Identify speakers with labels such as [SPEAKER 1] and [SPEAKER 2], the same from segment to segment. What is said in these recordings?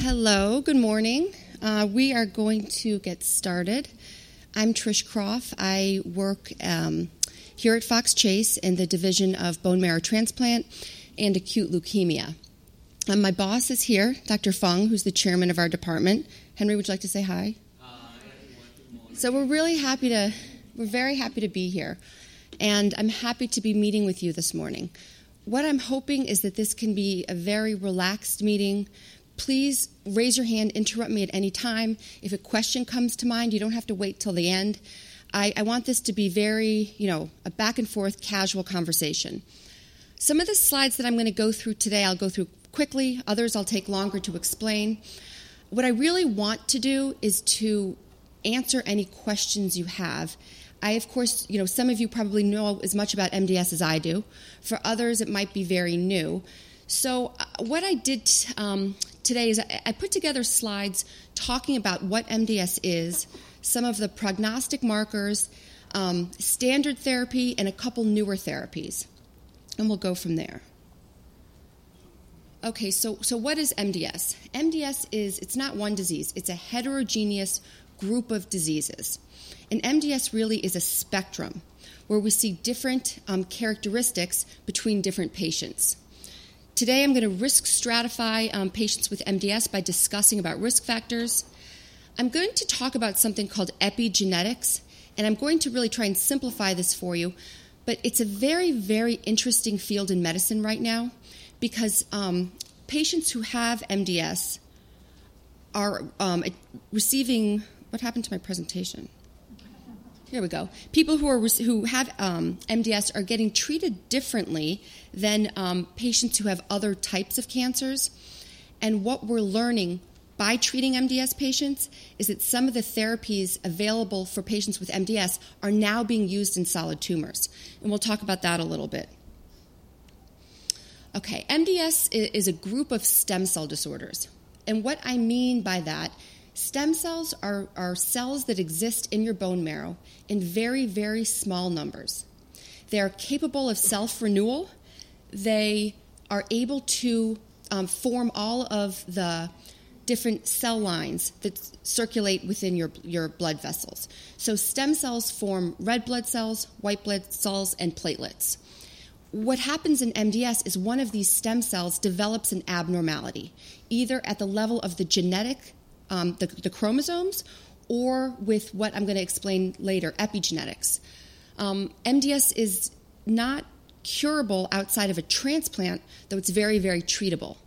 [SPEAKER 1] Hello, good morning. We are going to get started. I'm Trish Croft. I work here at Fox Chase in the Division of Bone Marrow Transplant and Acute Leukemia. My boss is here, Dr. Fung, who's the chairman of our department. Henry, would you like to say hi? So we're very happy to be here, and I'm happy to be meeting with you this morning. What I'm hoping is that this can be a very relaxed meeting. Please raise your hand, interrupt me at any time. If a question comes to mind, you don't have to wait till the end. I want this to be very, a back and forth, casual conversation. Some of the slides that I'm going to go through today, I'll go through quickly. Others I'll take longer to explain. What I really want to do is to answer any questions you have. Of course, some of you probably know as much about MDS as I do. For others, it might be very new. So what I did today is I put together slides talking about what MDS is, some of the prognostic markers, standard therapy, and a couple newer therapies. And we'll go from there. Okay, so what is MDS? MDS it's not one disease. It's a heterogeneous group of diseases. And MDS really is a spectrum where we see different characteristics between different patients. Today I'm going to risk stratify patients with MDS by discussing about risk factors. I'm going to talk about something called epigenetics, and I'm going to really try and simplify this for you, but it's a very, very interesting field in medicine right now because patients who have MDS are receiving, what happened to my presentation? Here we go. People who have MDS are getting treated differently than patients who have other types of cancers. And what we're learning by treating MDS patients is that some of the therapies available for patients with MDS are now being used in solid tumors. And we'll talk about that a little bit. Okay, MDS is a group of stem cell disorders. And what I mean by that, stem cells are cells that exist in your bone marrow in very, very small numbers. They are capable of self-renewal. They are able to form all of the different cell lines that circulate within your blood vessels. So stem cells form red blood cells, white blood cells, and platelets. What happens in MDS is one of these stem cells develops an abnormality, either at the level of the genetic the chromosomes, or with what I'm going to explain later, epigenetics. MDS is not curable outside of a transplant, though it's very, very treatable.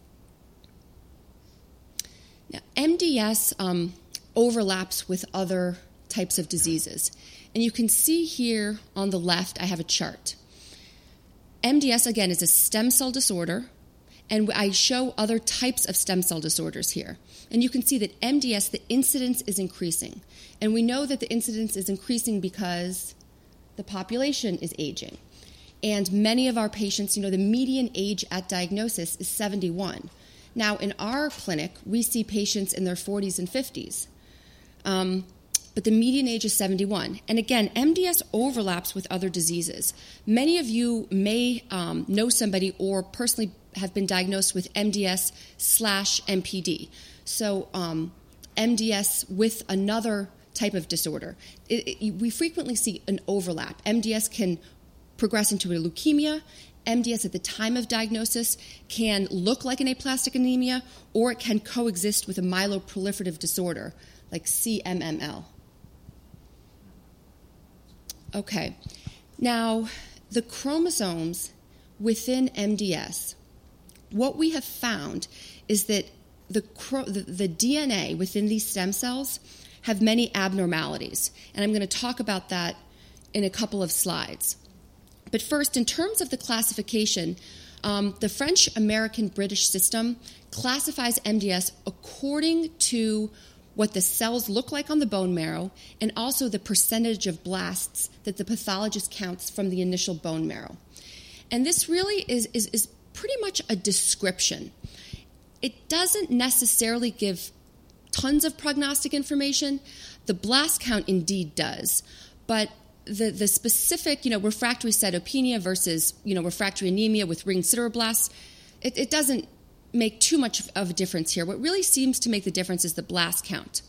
[SPEAKER 1] Now, MDS overlaps with other types of diseases. And you can see here on the left, I have a chart. MDS, again, is a stem cell disorder, and I show other types of stem cell disorders here. And you can see that MDS, the incidence is increasing. And we know that the incidence is increasing because the population is aging. And many of our patients, the median age at diagnosis is 71. Now, in our clinic, we see patients in their 40s and 50s. But the median age is 71. And again, MDS overlaps with other diseases. Many of you may know somebody or personally have been diagnosed with MDS/MPD. So MDS with another type of disorder. We frequently see an overlap. MDS can progress into a leukemia. MDS at the time of diagnosis can look like an aplastic anemia, or it can coexist with a myeloproliferative disorder like CMML. Okay, now the chromosomes within MDS, what we have found is that the DNA within these stem cells have many abnormalities, and I'm going to talk about that in a couple of slides. But first, in terms of the classification, the French-American-British system classifies MDS according to what the cells look like on the bone marrow and also the percentage of blasts that the pathologist counts from the initial bone marrow. And this really is pretty much a description. It doesn't necessarily give tons of prognostic information. The blast count indeed does, but the specific, refractory cytopenia versus, refractory anemia with ring sideroblasts, it doesn't make too much of a difference here. What really seems to make the difference is the blast count.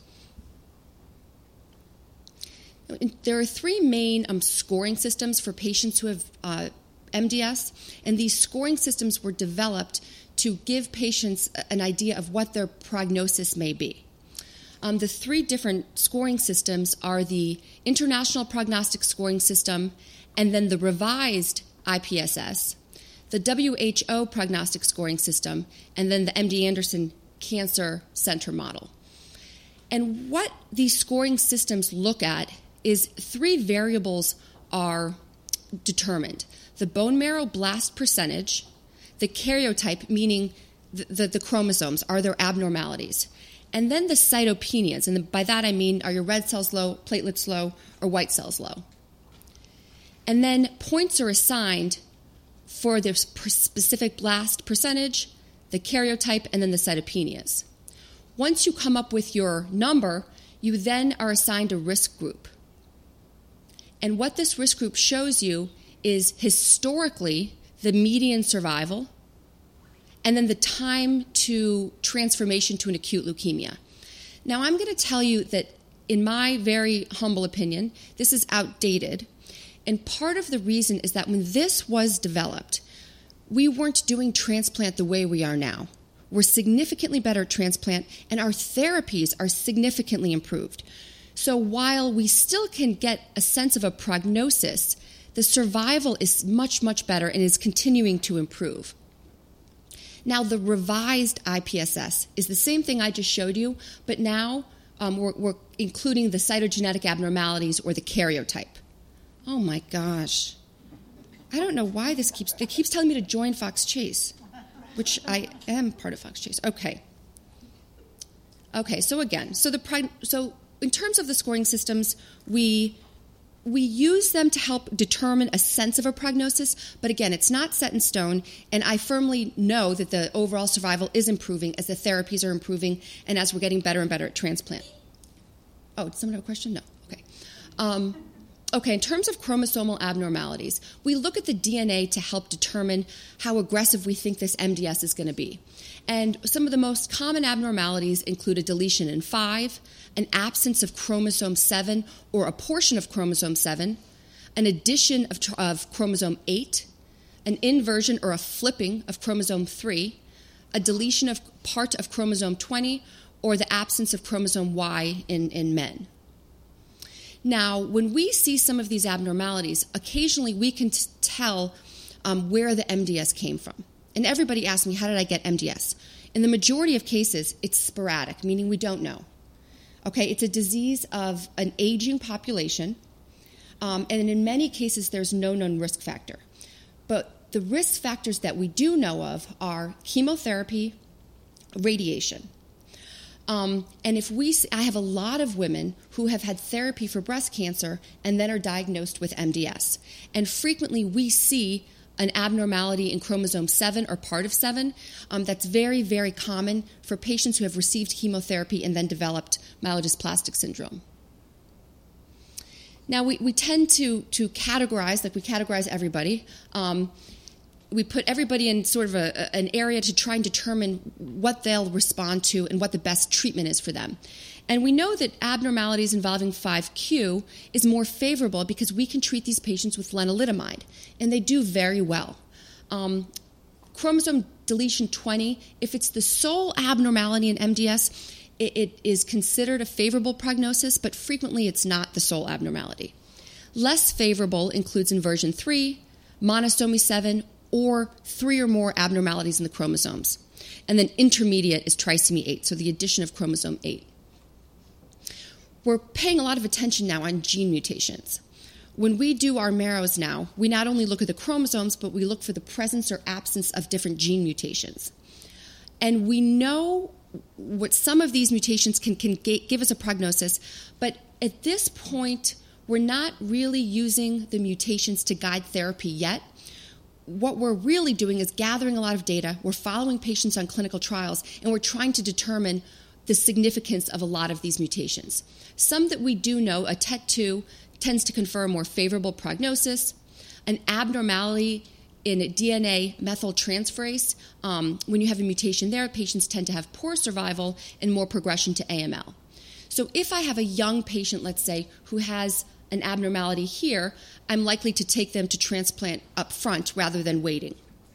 [SPEAKER 1] There are three main scoring systems for patients who have MDS, and these scoring systems were developed to give patients an idea of what their prognosis may be. The three different scoring systems are the International Prognostic Scoring System, and then the revised IPSS, the WHO Prognostic Scoring System, and then the MD Anderson Cancer Center model. And what these scoring systems look at is three variables are determined: the bone marrow blast percentage, the karyotype, meaning the chromosomes, are there abnormalities, and then the cytopenias, and by that I mean, are your red cells low, platelets low, or white cells low? And then points are assigned for the specific blast percentage, the karyotype, and then the cytopenias. Once you come up with your number, you then are assigned a risk group. And what this risk group shows you is historically the median survival, and then the time to transformation to an acute leukemia. Now, I'm going to tell you that, in my very humble opinion, this is outdated. And part of the reason is that when this was developed, we weren't doing transplant the way we are now. We're significantly better at transplant, and our therapies are significantly improved. So while we still can get a sense of a prognosis, the survival is much, much better and is continuing to improve. Now, the revised IPSS is the same thing I just showed you, but now we're including the cytogenetic abnormalities or the karyotype. Oh my gosh. I don't know why it keeps telling me to join Fox Chase, which I am part of Fox Chase. Okay, so again, so in terms of the scoring systems, we use them to help determine a sense of a prognosis, but again, it's not set in stone, and I firmly know that the overall survival is improving as the therapies are improving and as we're getting better and better at transplant. Oh, does someone have a question? No. Okay. Okay, in terms of chromosomal abnormalities, we look at the DNA to help determine how aggressive we think this MDS is going to be. And some of the most common abnormalities include a deletion in 5, an absence of chromosome 7 or a portion of chromosome 7, an addition of chromosome 8, an inversion or a flipping of chromosome 3, a deletion of part of chromosome 20, or the absence of chromosome Y in men. Now, when we see some of these abnormalities, occasionally we can tell where the MDS came from. And everybody asks me, how did I get MDS? In the majority of cases, it's sporadic, meaning we don't know. Okay, it's a disease of an aging population, and in many cases, there's no known risk factor. But the risk factors that we do know of are chemotherapy, radiation. And I have a lot of women who have had therapy for breast cancer and then are diagnosed with MDS. And frequently we see an abnormality in chromosome 7 or part of 7 that's very, very common for patients who have received chemotherapy and then developed myelodysplastic syndrome. Now, we tend to categorize, like we categorize everybody. We put everybody in sort of an area to try and determine what they'll respond to and what the best treatment is for them. And we know that abnormalities involving 5q is more favorable because we can treat these patients with lenalidomide, and they do very well. Chromosome deletion 20, if it's the sole abnormality in MDS, it is considered a favorable prognosis, but frequently it's not the sole abnormality. Less favorable includes inversion 3, monosomy 7, or 3 or more abnormalities in the chromosomes. And then intermediate is trisomy 8, so the addition of chromosome 8. We're paying a lot of attention now on gene mutations. When we do our marrows now, we not only look at the chromosomes, but we look for the presence or absence of different gene mutations. And we know what some of these mutations can give us a prognosis, but at this point, we're not really using the mutations to guide therapy yet. What we're really doing is gathering a lot of data, we're following patients on clinical trials, and we're trying to determine the significance of a lot of these mutations. Some that we do know, a TET2 tends to confer a more favorable prognosis. An abnormality in DNA methyltransferase, when you have a mutation there, patients tend to have poor survival and more progression to AML. So if I have a young patient, let's say, who has an abnormality here, I'm likely to take them to transplant up front rather than waiting.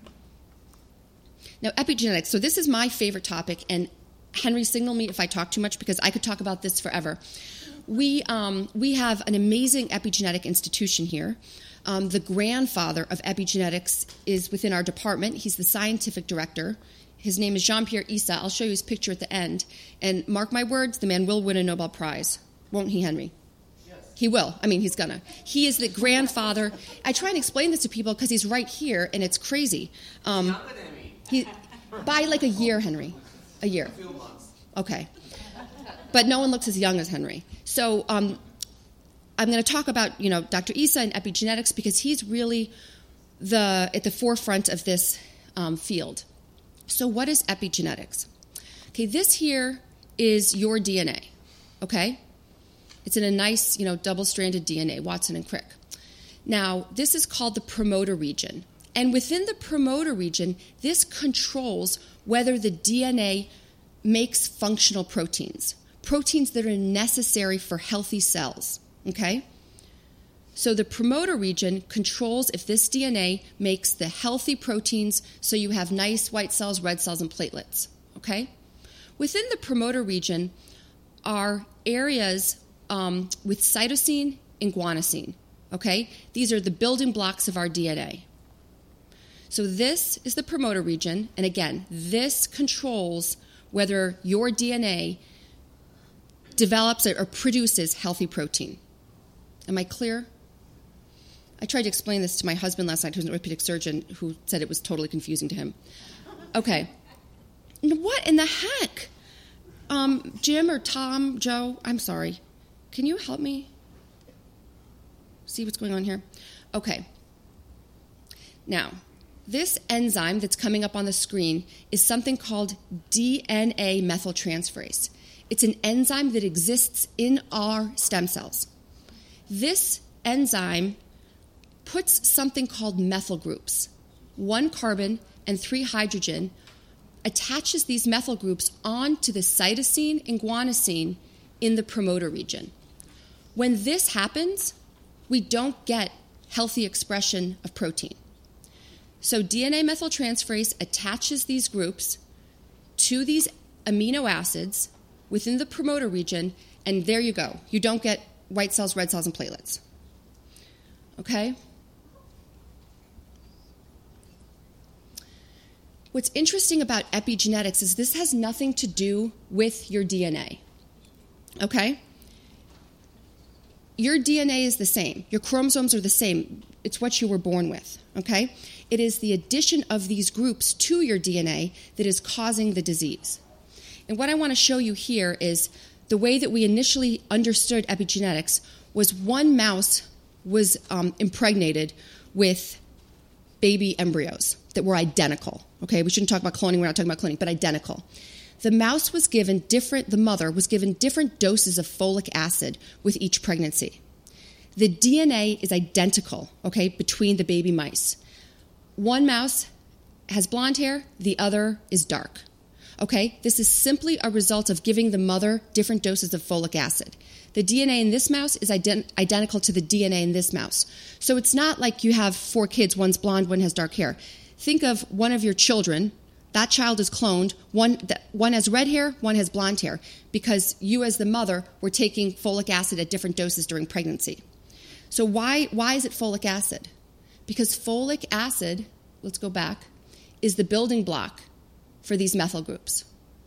[SPEAKER 1] Now, epigenetics. So this is my favorite topic, and Henry, signal me if I talk too much because I could talk about this forever. We have an amazing epigenetic institution here. The grandfather of epigenetics is within our department. He's the scientific director. His name is Jean-Pierre Issa. I'll show you his picture at the end. And mark my words, the man will win a Nobel Prize. Won't he, Henry? Yes. He will. I mean, he's gonna. He is the grandfather. I try and explain this to people because he's right here, and it's crazy.
[SPEAKER 2] Younger than me.
[SPEAKER 1] By like a year, Henry. A year.
[SPEAKER 2] A few months.
[SPEAKER 1] Okay. But no one looks as young as Henry. So I'm going to talk about, Dr. Issa and epigenetics because he's really at the forefront of this field. So what is epigenetics? Okay, this here is your DNA, okay? It's in a nice, double-stranded DNA, Watson and Crick. Now, this is called the promoter region. And within the promoter region, this controls whether the DNA makes functional proteins that are necessary for healthy cells, okay? So the promoter region controls if this DNA makes the healthy proteins so you have nice white cells, red cells, and platelets, okay? Within the promoter region are areas with cytosine and guanosine, okay? These are the building blocks of our DNA. So this is the promoter region, and again, this controls whether your DNA develops or produces healthy protein. Am I clear? I tried to explain this to my husband last night, who's an orthopedic surgeon, who said it was totally confusing to him. Okay. What in the heck? Jim or Tom, Joe, I'm sorry. Can you help me see what's going on here? Okay. Now, this enzyme that's coming up on the screen is something called DNA methyltransferase. It's an enzyme that exists in our stem cells. This enzyme puts something called methyl groups, 1 carbon and 3 hydrogen, attaches these methyl groups onto the cytosine and guanosine in the promoter region. When this happens, we don't get healthy expression of protein. So DNA methyltransferase attaches these groups to these amino acids within the promoter region, and there you go. You don't get white cells, red cells, and platelets. Okay? What's interesting about epigenetics is this has nothing to do with your DNA. Okay? Your DNA is the same. Your chromosomes are the same. It's what you were born with. Okay? It is the addition of these groups to your DNA that is causing the disease. And what I want to show you here is the way that we initially understood epigenetics was one mouse was impregnated with baby embryos that were identical. Okay, we shouldn't talk about cloning, we're not talking about cloning, but identical. The mouse was given the mother was given different doses of folic acid with each pregnancy. The DNA is identical, okay, between the baby mice. One mouse has blonde hair, the other is dark. Okay, this is simply a result of giving the mother different doses of folic acid. The DNA in this mouse is identical to the DNA in this mouse. So it's not like you have 4 kids, one's blonde, one has dark hair. Think of one of your children, that child is cloned, one has red hair, one has blonde hair, because you as the mother were taking folic acid at different doses during pregnancy. So why is it folic acid? Because folic acid, let's go back, is the building block for these methyl groups.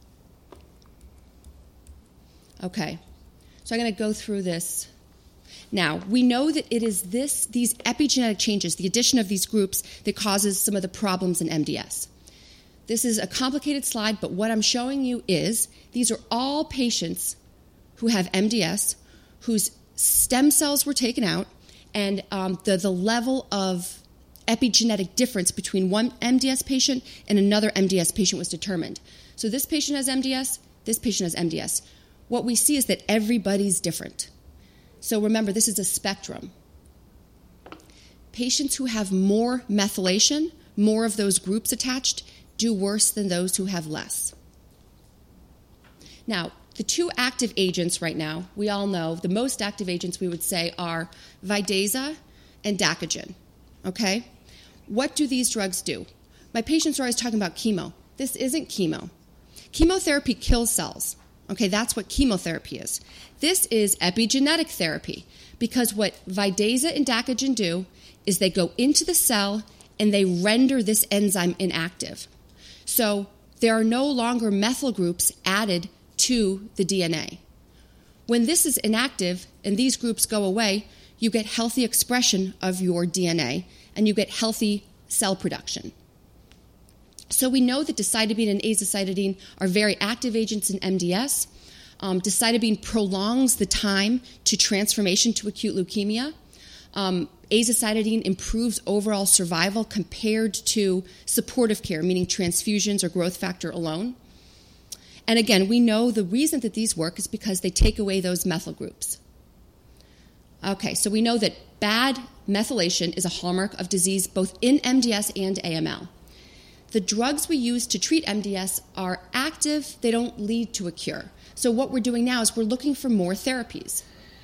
[SPEAKER 1] Okay, so I'm going to go through this. Now, we know that it is these epigenetic changes, the addition of these groups, that causes some of the problems in MDS. This is a complicated slide, but what I'm showing you is these are all patients who have MDS, whose stem cells were taken out, and the level of epigenetic difference between one MDS patient and another MDS patient was determined. So this patient has MDS, this patient has MDS. What we see is that everybody's different. So remember, this is a spectrum. patients who have more methylation, more of those groups attached, do worse than those who have less. Now, the two active agents right now, we all know, the most active agents we would say are Vidaza and Dacogen, okay? What do these drugs do? My patients are always talking about chemo. This isn't chemo. Chemotherapy kills cells, okay? That's what chemotherapy is. This is epigenetic therapy because what Vidaza and Dacogen do is they go into the cell and they render this enzyme inactive. So there are no longer methyl groups added to the DNA. When this is inactive and these groups go away, you get healthy expression of your DNA and you get healthy cell production. So we know that decitabine and azacitidine are very active agents in MDS. Decitabine prolongs the time to transformation to acute leukemia. Azacitidine improves overall survival compared to supportive care, meaning transfusions or growth factor alone. And again, we know the reason that these work is because they take away those methyl groups. Okay, so we know that bad methylation is a hallmark of disease both in MDS and AML. The drugs we use to treat MDS are active, they don't lead to a cure. So what we're doing now is we're looking for more therapies.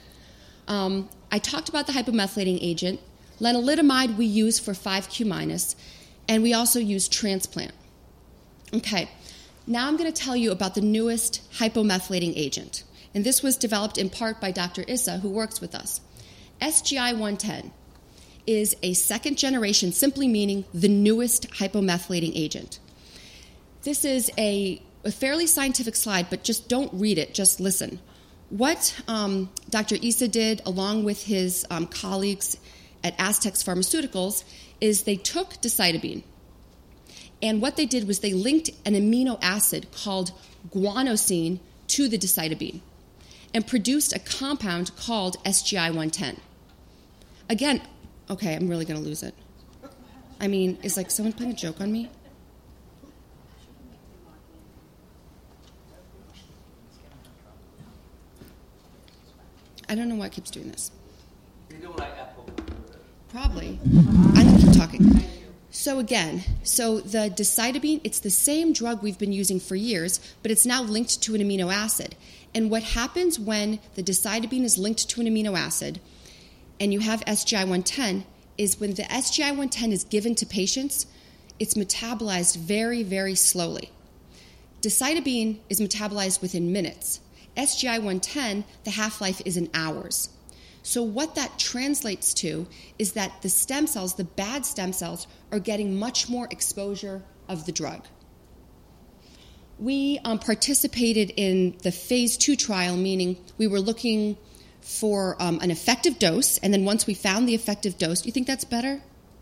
[SPEAKER 1] I talked about the hypomethylating agent. Lenalidomide we use for 5q-, and we also use transplant. Okay, now I'm going to tell you about the newest hypomethylating agent. And this was developed in part by Dr. Issa, who works with us. SGI-110 is a second generation, simply meaning the newest hypomethylating agent. This is a fairly scientific slide, but just don't read it, just listen. What Dr. Issa did, along with his colleagues at Aztecs Pharmaceuticals, is they took decitabine, and what they did was they linked an amino acid called guanosine to the decitabine and produced a compound called SGI-110. Again, okay, I'm really going to lose it. I mean, is like someone playing a joke on me? I don't know why it keeps doing this.
[SPEAKER 2] You don't like Apple?
[SPEAKER 1] Probably. I'm going to keep talking. So again, the decitabine, it's the same drug we've been using for years, but it's now linked to an amino acid. And what happens when the decitabine is linked to an amino acid and you have SGI-110 is when the SGI-110 is given to patients, it's metabolized very, very slowly. Decitabine is metabolized within minutes. SGI-110, the half-life is in hours. So what that translates to is that the stem cells, the bad stem cells, are getting much more exposure of the drug. We participated in the phase 2 trial, meaning we were looking for an effective dose, and then once we found the effective dose, do you think that's better?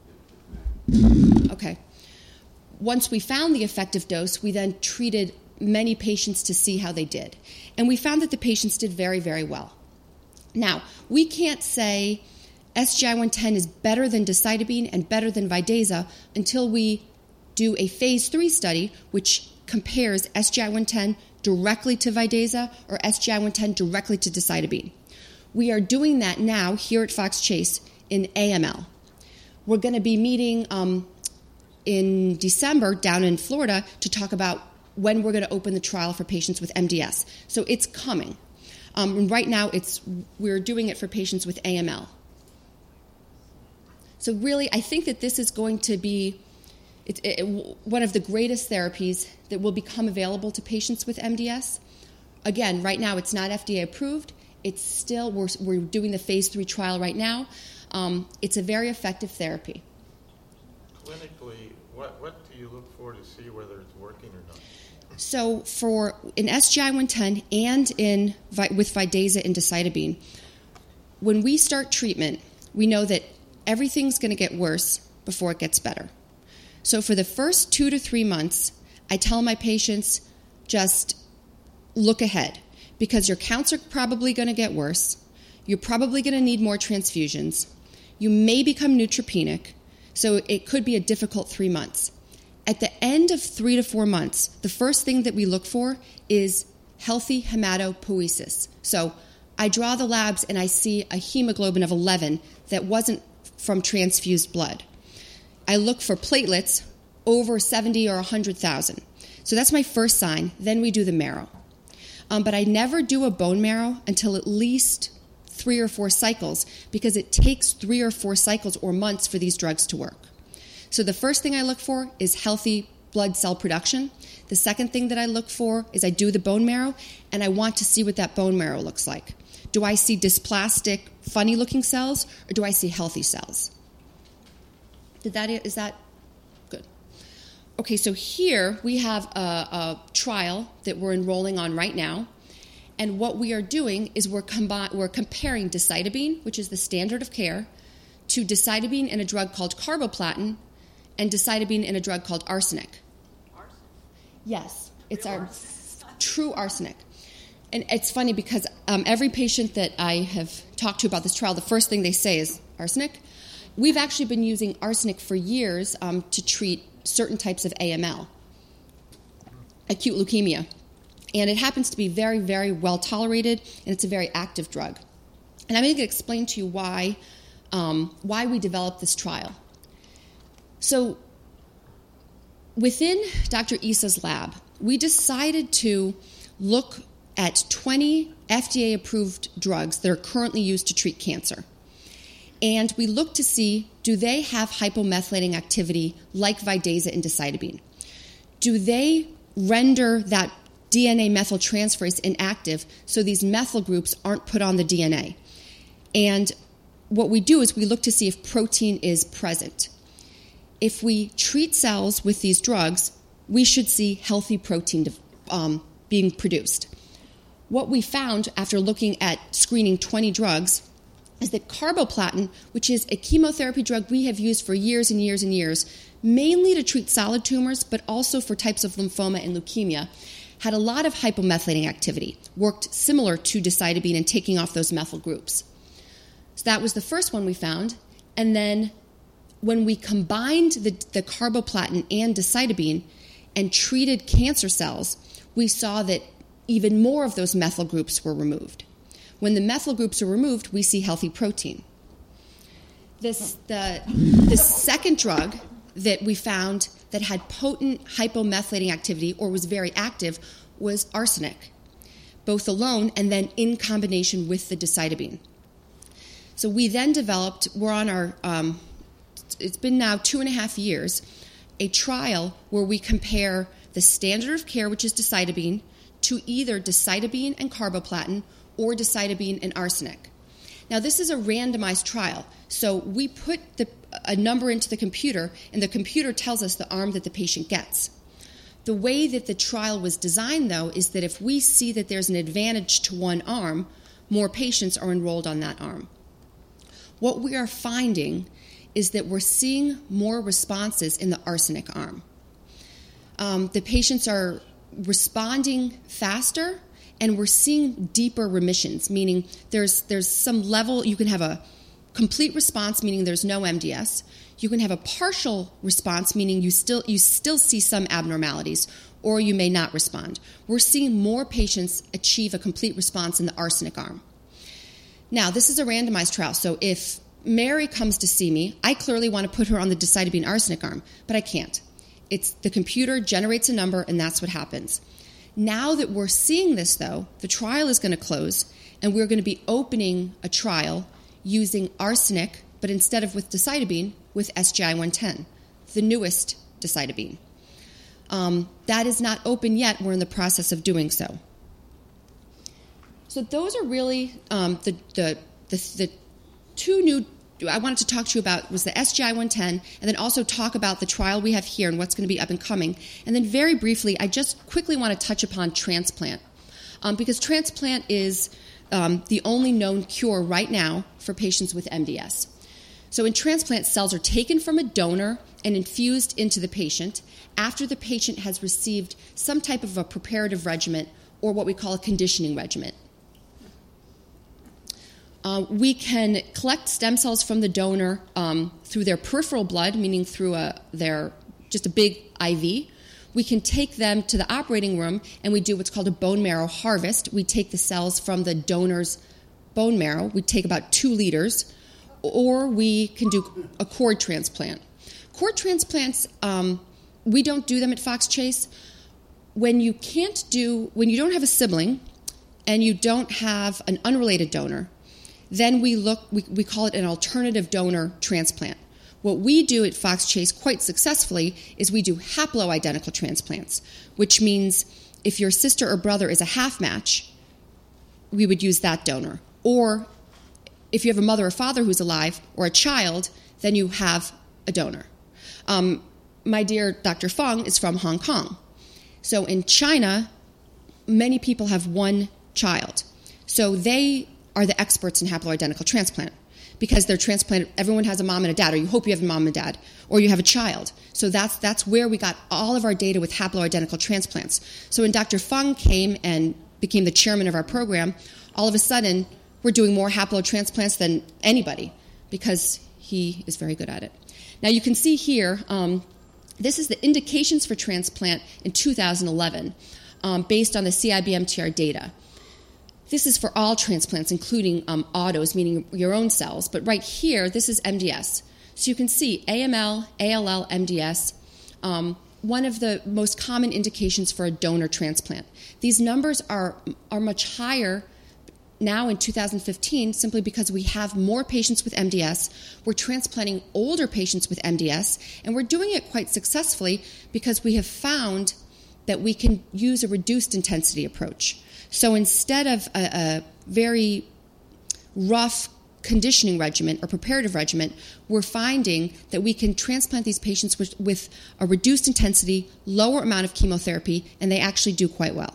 [SPEAKER 1] Okay. Once we found the effective dose, we then treated many patients to see how they did. And we found that the patients did very, very well. Now, we can't say SGI-110 is better than decitabine and better than Vidaza until we do a phase 3 study, which compares SGI-110 directly to Vidaza or SGI-110 directly to decitabine. We are doing that now here at Fox Chase in AML. We're going to be meeting in December down in Florida to talk about when we're going to open the trial for patients with MDS. So it's coming. And right now, we're doing it for patients with AML. So really, I think that this is going to be one of the greatest therapies that will become available to patients with MDS. Again, right now, it's not FDA approved. It's still, we're doing the phase 3 trial right now. It's a very effective therapy.
[SPEAKER 3] Clinically, what do you look for to see whether it's working or not?
[SPEAKER 1] So for in SGI-110 and with Vidaza and decitabine, when we start treatment, we know that everything's going to get worse before it gets better. So for the first 2 to 3 months, I tell my patients, just look ahead, because your counts are probably going to get worse. You're probably going to need more transfusions. You may become neutropenic, so it could be a difficult 3 months. At the end of 3 to 4 months, the first thing that we look for is healthy hematopoiesis. So I draw the labs and I see a hemoglobin of 11 that wasn't from transfused blood. I look for platelets over 70 or 100,000. So that's my first sign. Then we do the marrow. But I never do a bone marrow until at least 3 or 4 cycles, because it takes 3 or 4 cycles or months for these drugs to work. So the first thing I look for is healthy blood cell production. The second thing that I look for is I do the bone marrow, and I want to see what that bone marrow looks like. Do I see dysplastic, funny-looking cells, or do I see healthy cells? Is that good? Okay, so here we have a trial that we're enrolling on right now. And what we are doing is we're comparing decitabine, which is the standard of care, to decitabine in a drug called carboplatin and decitabine in a drug called arsenic.
[SPEAKER 2] Arsenic?
[SPEAKER 1] Yes, it's our true arsenic. And it's funny because every patient that I have talked to about this trial, the first thing they say is arsenic. We've actually been using arsenic for years to treat certain types of AML, acute leukemia. And it happens to be very, very well tolerated, and it's a very active drug. And I'm going to explain to you why we developed this trial. So within Dr. Issa's lab, we decided to look at 20 FDA-approved drugs that are currently used to treat cancer. And we looked to see, do they have hypomethylating activity like Vidaza and decitabine? Do they render that DNA methyltransferase inactive so these methyl groups aren't put on the DNA? And what we do is we look to see if protein is present. If we treat cells with these drugs, we should see healthy protein being produced. What we found after looking at screening 20 drugs is that carboplatin, which is a chemotherapy drug we have used for years and years and years, mainly to treat solid tumors, but also for types of lymphoma and leukemia, had a lot of hypomethylating activity, worked similar to decitabine in taking off those methyl groups. So that was the first one we found. And then when we combined the carboplatin and decitabine and treated cancer cells, we saw that even more of those methyl groups were removed. When the methyl groups are removed, we see healthy protein. The second drug that we found that had potent hypomethylating activity or was very active was arsenic, both alone and then in combination with the decitabine. So we then developed, we're on our, it's been now 2.5 years, a trial where we compare the standard of care, which is decitabine, to either decitabine and carboplatin or decitabine and arsenic. Now, this is a randomized trial, so we put a number into the computer, and the computer tells us the arm that the patient gets. The way that the trial was designed, though, is that if we see that there's an advantage to one arm, more patients are enrolled on that arm. What we are finding is that we're seeing more responses in the arsenic arm. The patients are responding faster, and we're seeing deeper remissions, meaning there's some level. You can have a complete response, meaning there's no MDS. You can have a partial response, meaning you still see some abnormalities, or you may not respond. We're seeing more patients achieve a complete response in the arsenic arm. Now, this is a randomized trial, so if Mary comes to see me, I clearly want to put her on the decitabine arsenic arm, but I can't. The computer generates a number, and that's what happens. Now that we're seeing this, though, the trial is going to close, and we're going to be opening a trial using arsenic, but instead of with decitabine, with SGI-110, the newest decitabine. That is not open yet. We're in the process of doing so. So those are really the two new I wanted to talk to you about was the SGI-110, and then also talk about the trial we have here and what's going to be up and coming. And then very briefly, I just quickly want to touch upon transplant, because transplant is the only known cure right now for patients with MDS. So in transplant, cells are taken from a donor and infused into the patient after the patient has received some type of a preparative regimen or what we call a conditioning regimen. We can collect stem cells from the donor through their peripheral blood, meaning through just a big IV. We can take them to the operating room, and we do what's called a bone marrow harvest. We take the cells from the donor's bone marrow. We take about 2 liters. or we can do a cord transplant. Cord transplants, we don't do them at Fox Chase. When you don't have a sibling and you don't have an unrelated donor, then we call it an alternative donor transplant. What we do at Fox Chase quite successfully is we do haploidentical transplants, which means if your sister or brother is a half match, we would use that donor. Or if you have a mother or father who's alive or a child, then you have a donor. My dear Dr. Fung is from Hong Kong. So in China, many people have one child. So they are the experts in haploidentical transplant because they're transplanted. Everyone has a mom and a dad, or you hope you have a mom and dad, or you have a child. So that's where we got all of our data with haploidentical transplants. So when Dr. Fung came and became the chairman of our program, all of a sudden we're doing more haplotransplants than anybody because he is very good at it. Now you can see here, this is the indications for transplant in 2011 based on the CIBMTR data. This is for all transplants, including autos, meaning your own cells. But right here, this is MDS. So you can see AML, ALL, MDS, one of the most common indications for a donor transplant. These numbers are much higher now in 2015 simply because we have more patients with MDS. We're transplanting older patients with MDS, and we're doing it quite successfully because we have found that we can use a reduced intensity approach. So instead of a very rough conditioning regimen or preparative regimen, we're finding that we can transplant these patients with a reduced intensity, lower amount of chemotherapy, and they actually do quite well.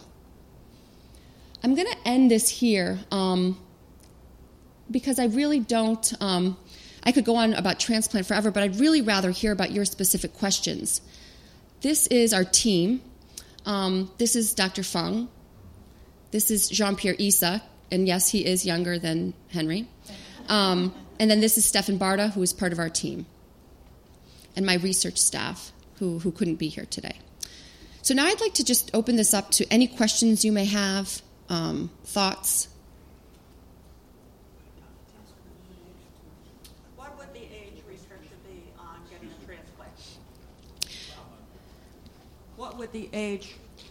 [SPEAKER 1] I'm going to end this here because I really don't, I could go on about transplant forever, but I'd really rather hear about your specific questions. This is our team. This is Dr. Fung. This is Jean-Pierre Issa, and yes, he is younger than Henry. And then this is Stefan Barta, who is part of our team, and my research staff, who couldn't be here today. So now I'd like to just open this up to any questions you may have, thoughts.
[SPEAKER 4] What would the age restriction be on getting a transplant? What would the age...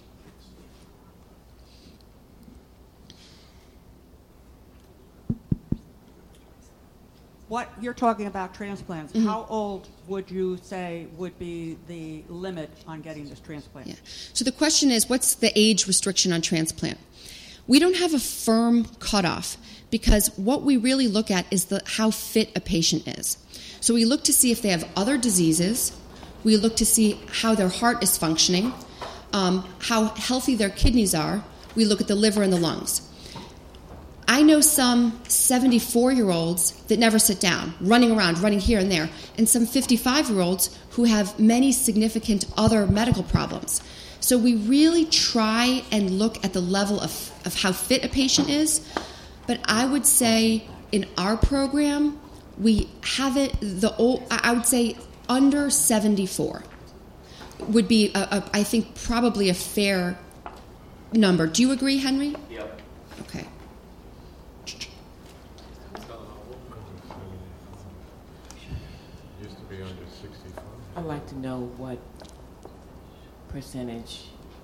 [SPEAKER 4] What you're talking about transplants, mm-hmm. How old would you say would be the limit on getting this transplant?
[SPEAKER 1] Yeah. So the question is, what's the age restriction on transplant? We don't have a firm cutoff because what we really look at is how fit a patient is. So we look to see if they have other diseases. We look to see how their heart is functioning, how healthy their kidneys are. We look at the liver and the lungs. I know some 74-year-olds that never sit down, running around, running here and there, and some 55-year-olds who have many significant other medical problems. So we really try and look at the level of how fit a patient is, but I would say in our program, we have it, I would say under 74 would be, I think, probably a fair number. Do you agree, Henry?
[SPEAKER 2] Yep.
[SPEAKER 1] Okay.
[SPEAKER 3] Used to be under 65.
[SPEAKER 5] I'd like to know what percentage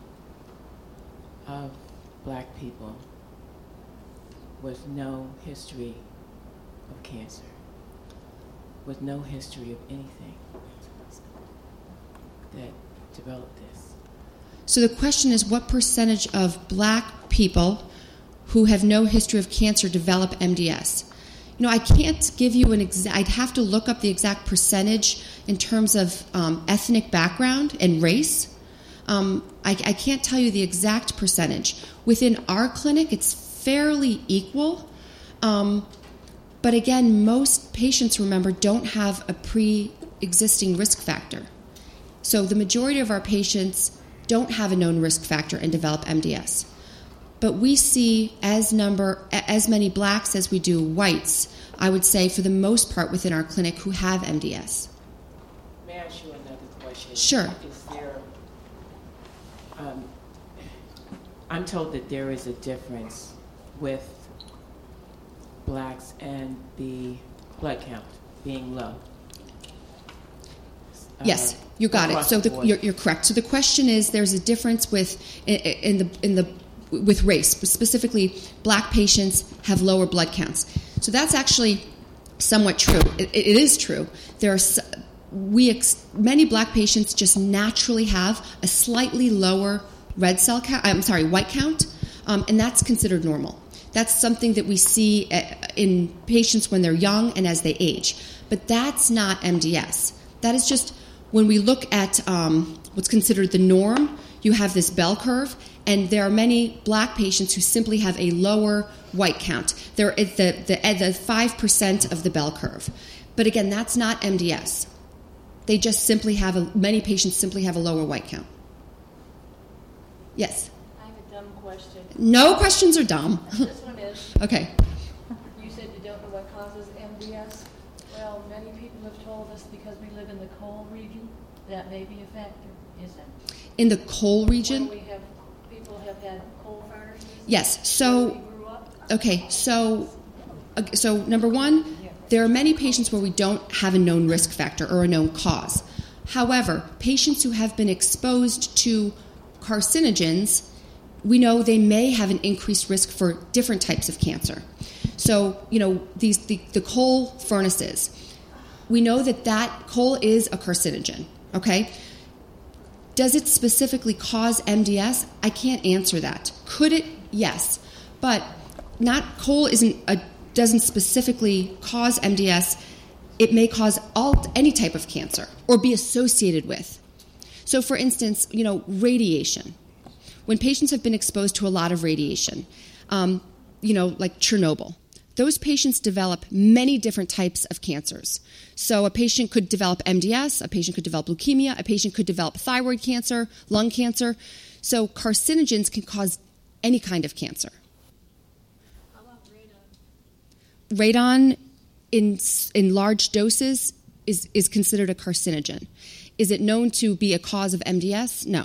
[SPEAKER 5] of black people with no history of cancer, with no history of anything, that developed this.
[SPEAKER 1] So the question is, what percentage of black people who have no history of cancer develop MDS? You know, I can't give you I'd have to look up the exact percentage in terms of ethnic background and race. I can't tell you the exact percentage. Within our clinic, it's fairly equal. But again, most patients, remember, don't have a pre-existing risk factor. So the majority of our patients don't have a known risk factor and develop MDS. But we see as many blacks as we do whites, I would say, for the most part within our clinic, who have MDS.
[SPEAKER 5] May I ask you another question?
[SPEAKER 1] Sure.
[SPEAKER 5] Is there, I'm told that there is a difference with blacks and the blood count being low.
[SPEAKER 1] Yes, you got it.
[SPEAKER 5] Across
[SPEAKER 1] So
[SPEAKER 5] the board.
[SPEAKER 1] you're correct. So the question is, there's a difference with with race, specifically black patients have lower blood counts. So that's actually somewhat true. It is true. There are many black patients just naturally have a slightly lower white count, and that's considered normal. That's something that we see in patients when they're young and as they age. But that's not MDS. That is just when we look at what's considered the norm, you have this bell curve, and there are many black patients who simply have a lower white count. They're at the 5% of the bell curve. But again, that's not MDS. They just simply many patients simply have a lower white count. Yes?
[SPEAKER 6] I have a dumb question.
[SPEAKER 1] No questions are dumb.
[SPEAKER 6] This one is,
[SPEAKER 1] Okay.
[SPEAKER 6] you said you don't know what causes MDS. Well, many people have told us because we live in the coal region, that may be a factor, isn't it?
[SPEAKER 1] In the coal region?
[SPEAKER 6] Where people have had coal furnaces.
[SPEAKER 1] Yes.
[SPEAKER 6] where
[SPEAKER 1] So,
[SPEAKER 6] we grew up.
[SPEAKER 1] okay. So number one, there are many patients where we don't have a known risk factor or a known cause. However, patients who have been exposed to carcinogens, we know they may have an increased risk for different types of cancer. So, the coal furnaces, we know that coal is a carcinogen, okay? Does it specifically cause MDS? I can't answer that. Could it? Yes. But coal doesn't specifically cause MDS. It may cause any type of cancer or be associated with. So, for instance, radiation. When patients have been exposed to a lot of radiation, like Chernobyl, those patients develop many different types of cancers. So a patient could develop MDS, a patient could develop leukemia, a patient could develop thyroid cancer, lung cancer. So carcinogens can cause any kind of cancer.
[SPEAKER 6] How about radon?
[SPEAKER 1] Radon in large doses is considered a carcinogen. Is it known to be a cause of MDS? No.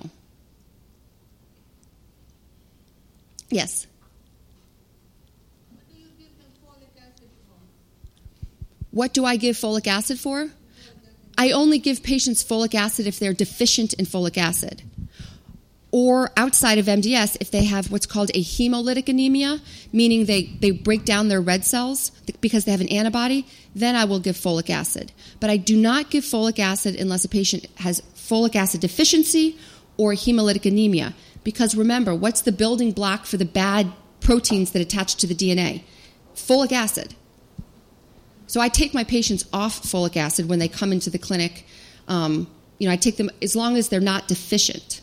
[SPEAKER 1] Yes.
[SPEAKER 7] What do you give them folic acid for?
[SPEAKER 1] What do I give folic acid for? I only give patients folic acid if they're deficient in folic acid. Or outside of MDS, if they have what's called a hemolytic anemia, meaning they break down their red cells because they have an antibody, then I will give folic acid. But I do not give folic acid unless a patient has folic acid deficiency or hemolytic anemia. Because remember, what's the building block for the bad proteins that attach to the DNA? Folic acid. So I take my patients off folic acid when they come into the clinic. I take them as long as they're not deficient.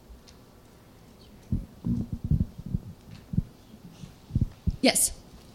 [SPEAKER 1] Yes.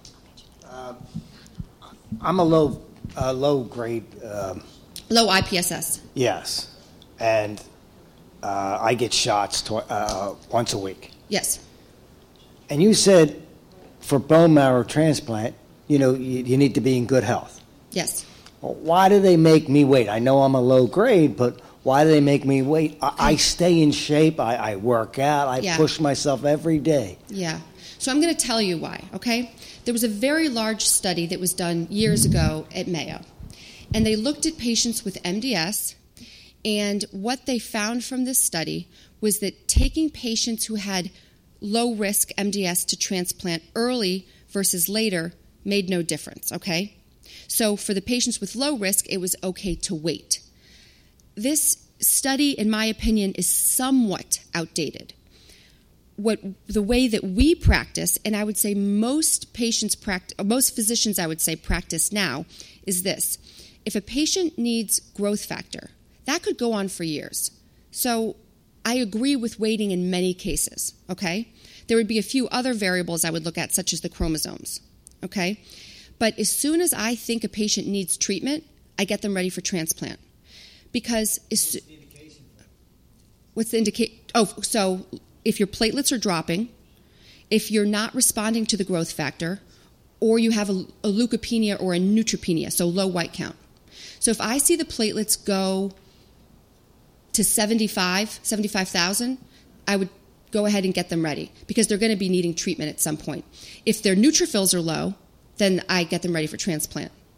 [SPEAKER 8] I'm a low grade.
[SPEAKER 1] Low IPSS.
[SPEAKER 8] Yes, and I get shots once a week.
[SPEAKER 1] Yes.
[SPEAKER 8] And you said for bone marrow transplant, you need to be in good health.
[SPEAKER 1] Yes.
[SPEAKER 8] Well, why do they make me wait? I know I'm a low grade, but why do they make me wait? I stay in shape. I work out. I push myself every day.
[SPEAKER 1] Yeah. So I'm going to tell you why, okay? There was a very large study that was done years ago at Mayo, and they looked at patients with MDS, and what they found from this study was that taking patients who had low-risk MDS to transplant early versus later made no difference, okay? So for the patients with low risk, it was okay to wait. This study, in my opinion, is somewhat outdated. The way that we practice, and I would say most physicians, I would say, practice now, is this. If a patient needs growth factor, that could go on for years. So I agree with waiting in many cases, okay? There would be a few other variables I would look at, such as the chromosomes, okay? But as soon as I think a patient needs treatment, I get them ready for transplant. Because what's the indication? So if your platelets are dropping, if you're not responding to the growth factor, or you have a leukopenia or a neutropenia, so low white count. So if I see the platelets go to 75,000, I would go ahead and get them ready because they're going to be needing treatment at some point. If their neutrophils are low, then I get them ready for transplant.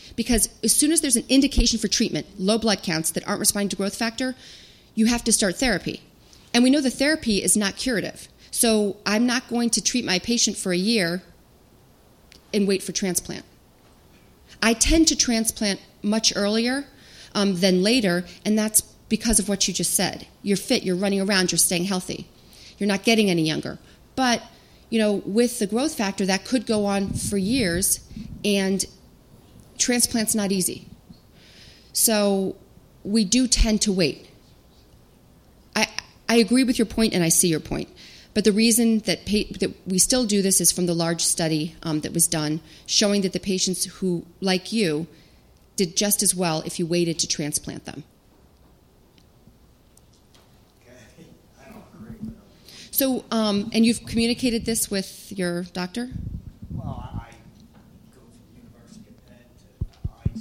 [SPEAKER 1] Because as soon as there's an indication for treatment, low blood counts that aren't responding to growth factor, you have to start therapy. And we know the therapy is not curative. So I'm not going to treat my patient for a year and wait for transplant. I tend to transplant much earlier than later, and that's because of what you just said. You're fit, you're running around, you're staying healthy. You're not getting any younger. But, with the growth factor, that could go on for years, and transplant's not easy. So we do tend to wait. I agree with your point, and I see your point. But the reason that we still do this is from the large study that was done, showing that the patients who, like you, did just as well if you waited to transplant them.
[SPEAKER 8] Okay, I don't agree with them.
[SPEAKER 1] So, and you've communicated this with your doctor?
[SPEAKER 8] Well, I go from the University of Penn to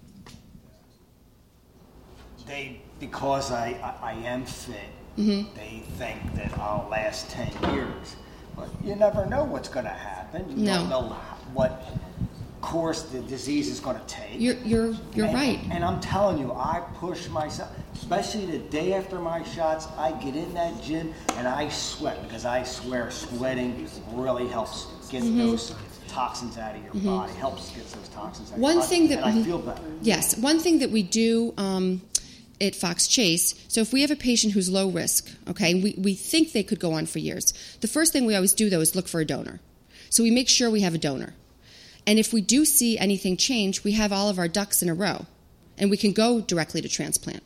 [SPEAKER 8] Einstein. Because I am fit, they think that I'll last 10 years. But you never know what's going to happen. You don't know what course the disease is going to take.
[SPEAKER 1] You're right.
[SPEAKER 8] And I'm telling you, I push myself, especially the day after my shots. I get in that gym and I sweat, because I swear sweating really helps get those toxins out of your body, helps get those toxins out of your body, and I feel better.
[SPEAKER 1] Yes. One thing that we do at Fox Chase, so if we have a patient who's low risk, okay, and we think they could go on for years, the first thing we always do, though, is look for a donor. So we make sure we have a donor. And if we do see anything change, we have all of our ducks in a row, and we can go directly to transplant.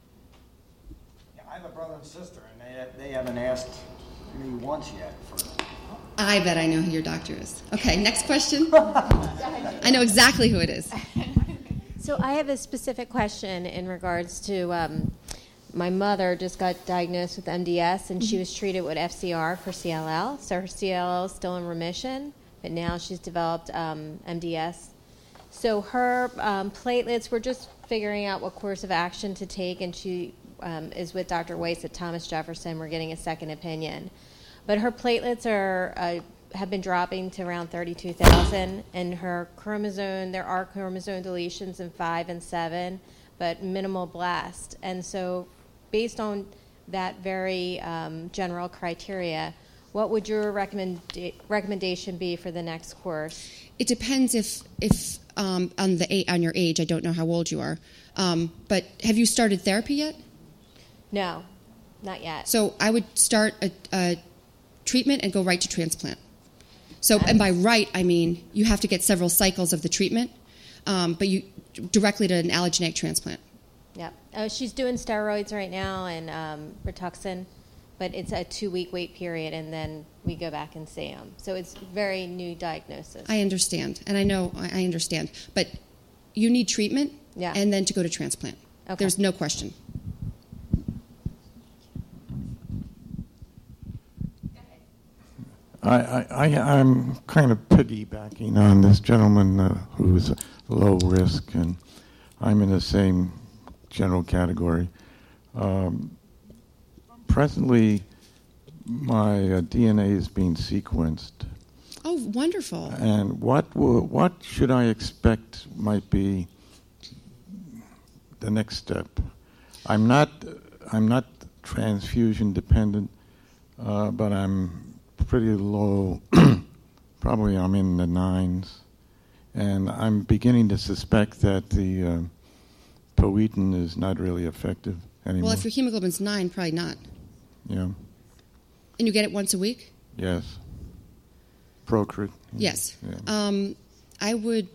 [SPEAKER 8] Yeah, I have a brother and sister, and they haven't asked me once yet for...
[SPEAKER 1] I bet I know who your doctor is. Okay, next question. I know exactly who it is.
[SPEAKER 9] So I have a specific question in regards to my mother just got diagnosed with MDS, and she was treated with FCR for CLL. So her CLL is still in remission, but now she's developed MDS. So her platelets, we're just figuring out what course of action to take, and she is with Dr. Weiss at Thomas Jefferson. We're getting a second opinion. But her platelets have been dropping to around 32,000, and her chromosome, there are chromosome deletions in 5 and 7, but minimal blast. And so based on that very general criteria, what would your recommendation be for the next course?
[SPEAKER 1] It depends if on your age. I don't know how old you are. But have you started therapy yet?
[SPEAKER 9] No, not yet.
[SPEAKER 1] So I would start a treatment and go right to transplant. So, and by right, I mean you have to get several cycles of the treatment, but you directly to an allogeneic transplant.
[SPEAKER 9] Yep. She's doing steroids right now and Rituxan, but it's a 2-week wait period, and then we go back and see them. So it's very new diagnosis.
[SPEAKER 1] I understand, and I know I understand, but you need treatment, and then to go to transplant. Okay. There's no question.
[SPEAKER 3] I'm kind of piggybacking on this gentleman who's low risk, and I'm in the same general category. Presently, my DNA is being sequenced.
[SPEAKER 1] Oh, wonderful!
[SPEAKER 3] And what should I expect might be the next step? I'm not transfusion dependent, but I'm pretty low. Probably I'm in the 9s, and I'm beginning to suspect that the Powettan is not really effective anymore.
[SPEAKER 1] Well, if your hemoglobin's 9, probably not.
[SPEAKER 3] Yeah.
[SPEAKER 1] And you get it once a week?
[SPEAKER 3] Yes. Procrit.
[SPEAKER 1] Yes.
[SPEAKER 3] Yeah.
[SPEAKER 1] I would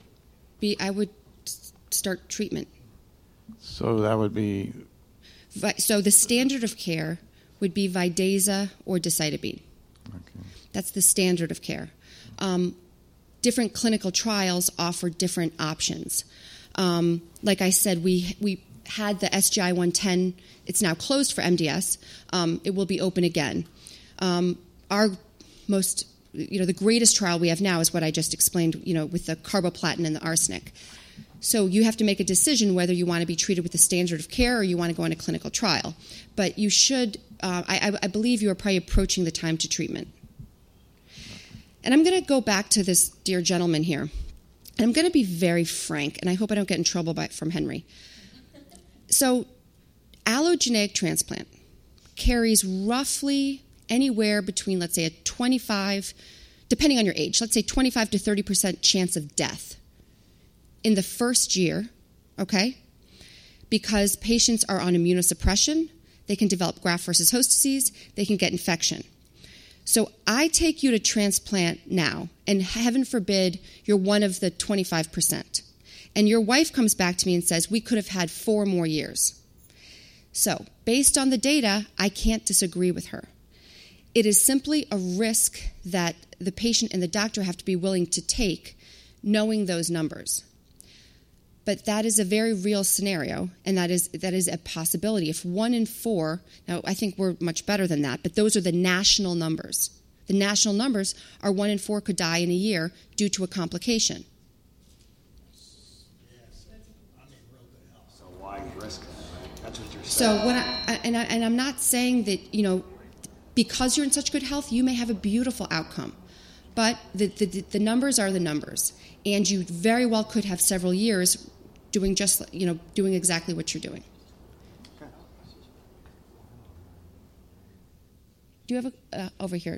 [SPEAKER 1] start treatment.
[SPEAKER 3] So that would be.
[SPEAKER 1] So the standard of care would be Vidaza or decitabine.
[SPEAKER 3] Okay.
[SPEAKER 1] That's the standard of care. Different clinical trials offer different options. Like I said, we had the SGI 110. It's now closed for MDS. It will be open again. Our most, the greatest trial we have now is what I just explained, with the carboplatin and the arsenic. So you have to make a decision whether you want to be treated with the standard of care or you want to go on a clinical trial. But you should, I believe you are probably approaching the time to treatment. And I'm going to go back to this dear gentleman here. And I'm going to be very frank, and I hope I don't get in trouble from Henry. So allogeneic transplant carries roughly anywhere between, let's say, a 25, depending on your age, let's say 25 to 30% chance of death in the first year, okay? Because patients are on immunosuppression, they can develop graft versus host disease, they can get infection. So I take you to transplant now, and heaven forbid you're one of the 25%. And your wife comes back to me and says, we could have had 4 more years. So based on the data, I can't disagree with her. It is simply a risk that the patient and the doctor have to be willing to take, knowing those numbers. But that is a very real scenario, and that is a possibility. If 1 in 4, now I think we're much better than that, but those are the national numbers. The national numbers are 1 in 4 could die in a year due to a complication.
[SPEAKER 8] So why risk that, right? That's what you're
[SPEAKER 1] So
[SPEAKER 8] saying.
[SPEAKER 1] when I'm not saying that, because you're in such good health, you may have a beautiful outcome. But the numbers are the numbers. And you very well could have several years doing doing exactly what you're doing.
[SPEAKER 8] Okay.
[SPEAKER 1] Do you have over here?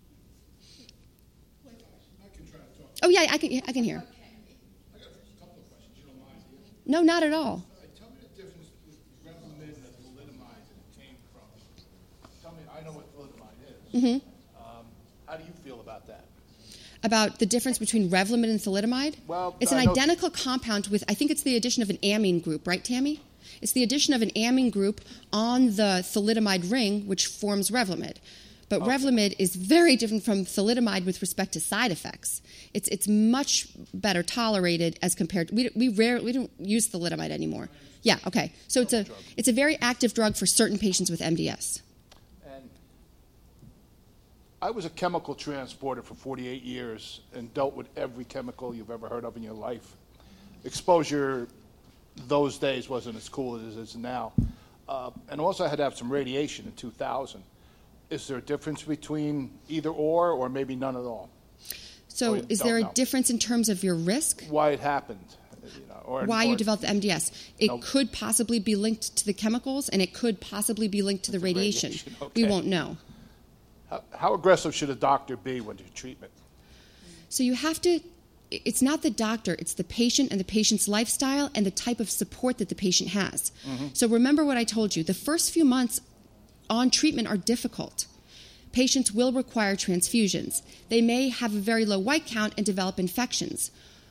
[SPEAKER 1] Oh yeah, I can hear.
[SPEAKER 10] I got a couple of questions. You don't mind?
[SPEAKER 1] No, not at all.
[SPEAKER 10] Tell me the difference with Revlimid and thalidomide that it came from. Tell me, I know what thalidomide is.
[SPEAKER 1] Mm-hmm.
[SPEAKER 10] How do you feel about that?
[SPEAKER 1] About the difference between Revlimid and thalidomide?
[SPEAKER 10] Well,
[SPEAKER 1] it's an identical compound with, I think it's the addition of an amine group, right, Tammy? It's the addition of an amine group on the thalidomide ring, which forms Revlimid. But Revlimid is very different from thalidomide with respect to side effects. It's much better tolerated as compared. We don't use thalidomide anymore. Yeah, okay. So it's a very active drug for certain patients with MDS.
[SPEAKER 10] And I was a chemical transporter for 48 years and dealt with every chemical you've ever heard of in your life. Exposure those days wasn't as cool as it is now. And also I had to have some radiation in 2000. Is there a difference between either or maybe none at all?
[SPEAKER 1] So is there a difference in terms of your risk?
[SPEAKER 10] Why it happened?
[SPEAKER 1] Why you developed the MDS? It could possibly be linked to the chemicals, and it could possibly be linked to the radiation.
[SPEAKER 10] Okay.
[SPEAKER 1] We won't know.
[SPEAKER 10] How aggressive should a doctor be when doing treatment?
[SPEAKER 1] So you have to, it's not the doctor, it's the patient and the patient's lifestyle and the type of support that the patient has. Mm-hmm. So remember what I told you. The first few months on treatment are difficult. Patients will require transfusions. They may have a very low white count and develop infections.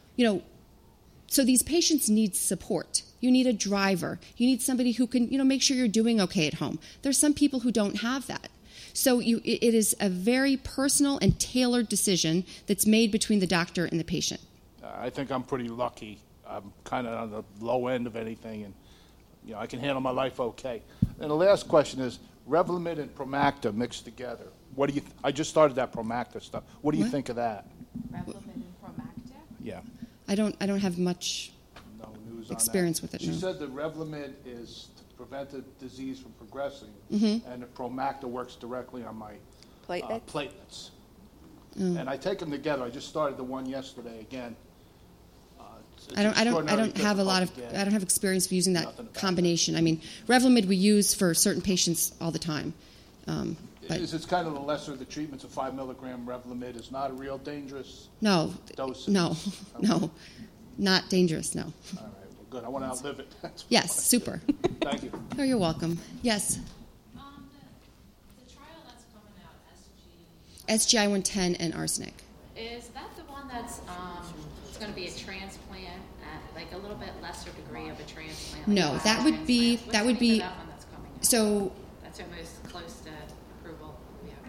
[SPEAKER 1] So these patients need support. You need a driver. You need somebody who can, make sure you're doing okay at home. There's some people who don't have that. So it is a very personal and tailored decision that's made between the doctor and the patient.
[SPEAKER 10] I think I'm pretty lucky. I'm kind of on the low end of anything, and I can handle my life okay. And the last question is, Revlimid and Promacta mixed together. What do you? I just started that Promacta stuff. What do you think of that?
[SPEAKER 9] Revlimid and Promacta?
[SPEAKER 10] Yeah.
[SPEAKER 1] I don't have much
[SPEAKER 10] news
[SPEAKER 1] experience
[SPEAKER 10] on that.
[SPEAKER 1] with it.
[SPEAKER 10] She
[SPEAKER 1] no.
[SPEAKER 10] said the Revlimid is to prevent the disease from progressing,
[SPEAKER 1] Mm-hmm.
[SPEAKER 10] and the Promacta works directly on my platelets.
[SPEAKER 1] Mm.
[SPEAKER 10] And I take them together. I just started the one yesterday again.
[SPEAKER 1] I don't have experience of using that combination. I mean, Revlimid we use for certain patients all the time.
[SPEAKER 10] It's kind of the lesser of the treatments. A 5 milligram Revlimid is not a real dangerous dose.
[SPEAKER 1] No, not dangerous. No.
[SPEAKER 10] All right, well, good. I want to outlive it.
[SPEAKER 1] Yes, super.
[SPEAKER 10] Thank you.
[SPEAKER 1] Oh, you're welcome. Yes.
[SPEAKER 11] The trial that's coming out,
[SPEAKER 1] SGI-110 and arsenic.
[SPEAKER 11] is that the one that's it's going to be a transplant, like a little bit lesser degree of a transplant?
[SPEAKER 1] No,
[SPEAKER 11] like
[SPEAKER 1] that would be
[SPEAKER 11] What's
[SPEAKER 1] that
[SPEAKER 11] the
[SPEAKER 1] would
[SPEAKER 11] name
[SPEAKER 1] be.
[SPEAKER 11] of that one that's coming out?
[SPEAKER 1] So.
[SPEAKER 11] That's almost close to approval.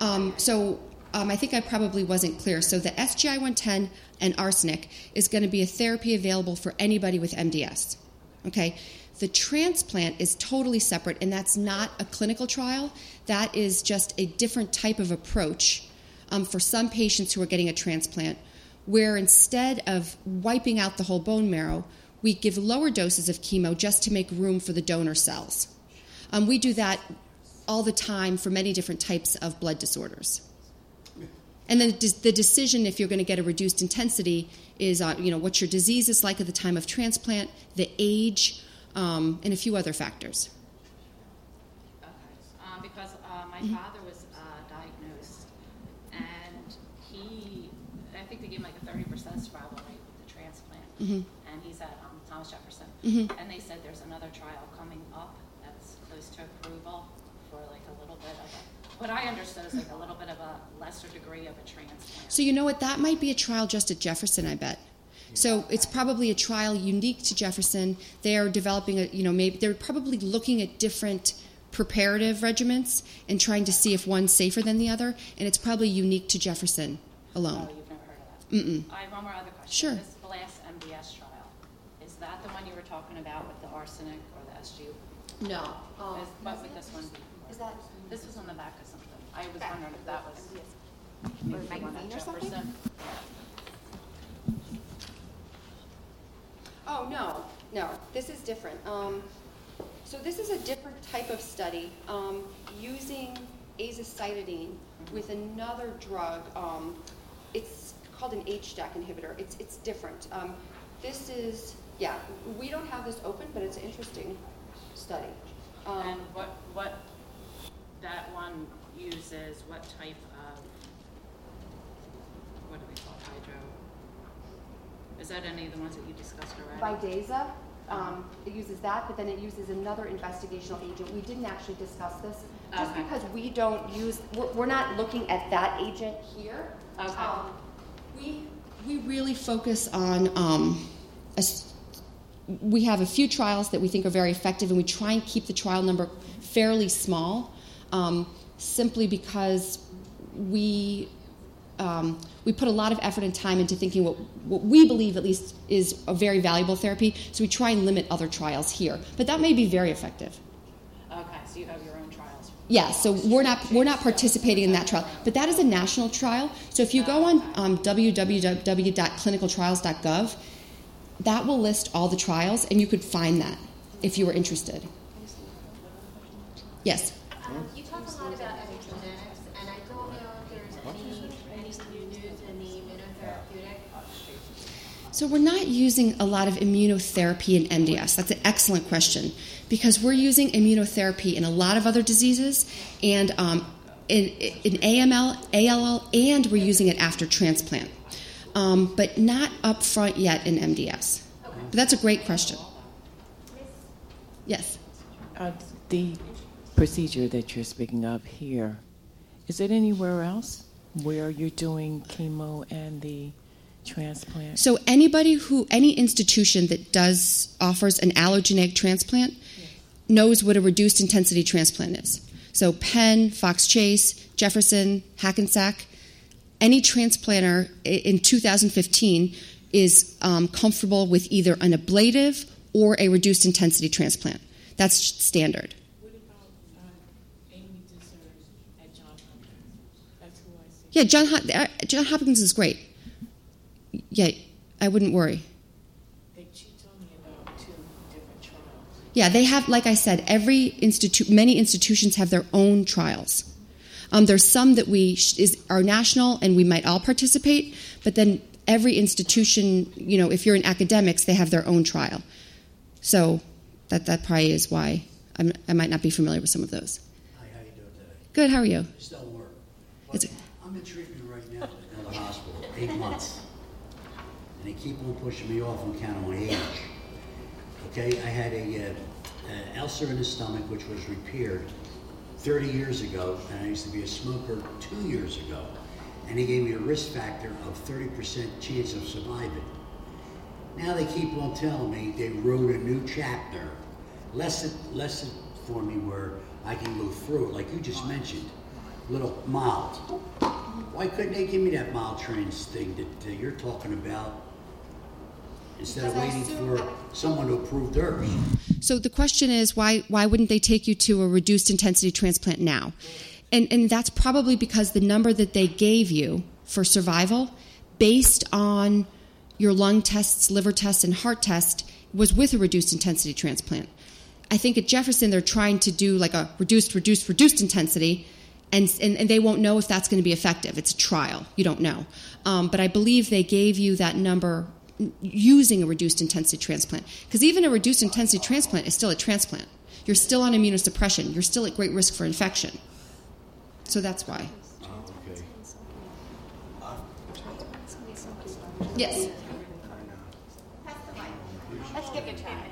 [SPEAKER 1] I think I probably wasn't clear. So the SGI-110 and arsenic is going to be a therapy available for anybody with MDS. Okay. The transplant is totally separate, and that's not a clinical trial. That is just a different type of approach for some patients who are getting a transplant, where instead of wiping out the whole bone marrow, we give lower doses of chemo just to make room for the donor cells. We do that all the time for many different types of blood disorders. And then the decision if you're going to get a reduced intensity is, what your disease is like at the time of transplant, the age, and a few other factors.
[SPEAKER 11] Okay. Because my father was diagnosed, and I think they gave him like a 30% survival rate with the transplant, and he's at Thomas Jefferson, and they said there's another trial coming up that's close to approval for like a little bit of what I understood is like a little bit of a lesser degree of a transplant.
[SPEAKER 1] So you know what? That might be a trial just at Jefferson, I bet. So it's probably a trial unique to Jefferson. They are developing maybe they're probably looking at different preparative regimens and trying to see if one's safer than the other, and it's probably unique to Jefferson alone.
[SPEAKER 11] Oh, you've never heard of that? I have one more other question.
[SPEAKER 1] Sure.
[SPEAKER 11] This BLAST MDS trial, is that the one you were talking about with the arsenic or the SG?
[SPEAKER 1] No.
[SPEAKER 11] What would this one be? This was on the back of something. I was wondering if that was maybe the one at Jefferson.
[SPEAKER 1] Oh, no. This is different. So this is a different type of study using azacitidine with another drug. It's called an HDAC inhibitor. It's different. This is, we don't have this open, but it's an interesting study.
[SPEAKER 11] And what that one uses, what type of, what do we call hydro? Is that any of the ones that you discussed already?
[SPEAKER 1] Vidasa, it uses that, but then it uses another investigational agent. We didn't actually discuss this, just because we don't use, we're not looking at that agent here.
[SPEAKER 11] Okay.
[SPEAKER 1] We really focus on, we have a few trials that we think are very effective, and we try and keep the trial number fairly small, simply because we put a lot of effort and time into thinking what we believe at least is a very valuable therapy, so we try and limit other trials here. But that may be very effective.
[SPEAKER 11] Okay, so you have your own trials.
[SPEAKER 1] Yeah, so we're not participating in that trial. But that is a national trial. So if you go on www.clinicaltrials.gov, that will list all the trials, and you could find that if you were interested. Yes?
[SPEAKER 9] You talk a lot about epigenetics, and I don't know if there's any new news in the immunotherapeutic.
[SPEAKER 1] So we're not using a lot of immunotherapy in MDS. That's an excellent question, because we're using immunotherapy in a lot of other diseases, and in AML, ALL, and we're using it after transplant, but not up front yet in MDS. But that's a great question. Yes?
[SPEAKER 5] The procedure that you're speaking of here, is it anywhere else where you're doing chemo and the transplant?
[SPEAKER 1] So any institution that offers an allogeneic transplant knows what a reduced intensity transplant is. So Penn, Fox Chase, Jefferson, Hackensack, any transplanter in 2015 is comfortable with either an ablative or a reduced intensity transplant. That's standard.
[SPEAKER 5] What about Amy Desers at Johns Hopkins? That's who I see.
[SPEAKER 1] Yeah, Johns Hopkins is great. Yeah, I wouldn't worry.
[SPEAKER 5] She told me about 2 different trials.
[SPEAKER 1] Yeah, they have, like I said, many institutions have their own trials. There's some that are national and we might all participate, but then every institution, if you're in academics, they have their own trial. So that probably is why I might not be familiar with some of those.
[SPEAKER 12] Hi, how you doing today?
[SPEAKER 1] Good, how are you?
[SPEAKER 12] It don't work. I'm in treatment right now at another hospital, 8 months. And they keep on pushing me off on account of my age. Okay, I had a ulcer in the stomach, which was repaired 30 years ago, and I used to be a smoker 2 years ago. And they gave me a risk factor of 30% chance of surviving. Now they keep on telling me they wrote a new chapter, lesson for me where I can go through it, like you just mentioned, little mild. Why couldn't they give me that mild trans thing that you're talking about instead of waiting for someone to approve theirs?
[SPEAKER 1] So the question is, why wouldn't they take you to a reduced intensity transplant now? And that's probably because the number that they gave you for survival, based on your lung tests, liver tests, and heart test, was with a reduced intensity transplant. I think at Jefferson they're trying to do like a reduced intensity, And they won't know if that's going to be effective. It's a trial. You don't know. But I believe they gave you that number using a reduced intensity transplant. Because even a reduced intensity transplant is still a transplant. You're still on immunosuppression. You're still at great risk for infection. So that's why. Yes.
[SPEAKER 13] Let's give it a try.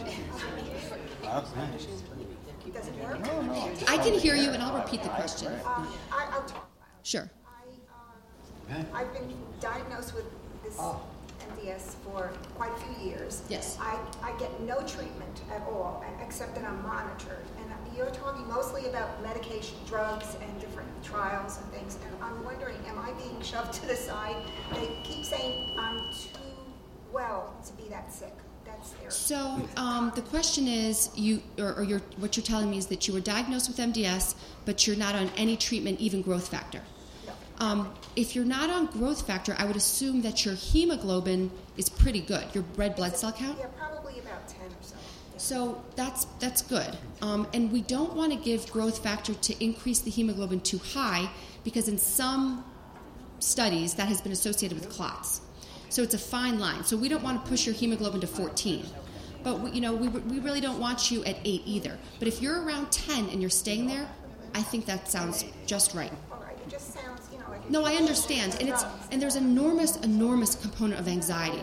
[SPEAKER 13] Does it work?
[SPEAKER 1] I can hear you, and I'll repeat the question.
[SPEAKER 13] I'll talk.
[SPEAKER 1] Sure.
[SPEAKER 13] I've been diagnosed with this MDS for quite a few years.
[SPEAKER 1] Yes.
[SPEAKER 13] I get no treatment at all, except that I'm monitored. And you're talking mostly about medication, drugs, and different trials and things. And I'm wondering, am I being shoved to the side? They keep saying I'm too well to be that sick. That's their.
[SPEAKER 1] So the question is, what you're telling me is that you were diagnosed with MDS, but you're not on any treatment, even growth factor. If you're not on growth factor, I would assume that your hemoglobin is pretty good. Your red blood cell count?
[SPEAKER 13] Yeah, probably about 10 or so.
[SPEAKER 1] So that's good. And we don't want to give growth factor to increase the hemoglobin too high, because in some studies that has been associated with clots. So it's a fine line. So we don't want to push your hemoglobin to 14. But we really don't want you at 8 either. But if you're around 10 and you're staying there, I think that sounds just right.
[SPEAKER 13] All right, it just sounds, like...
[SPEAKER 1] No, I understand. And there's enormous component of anxiety.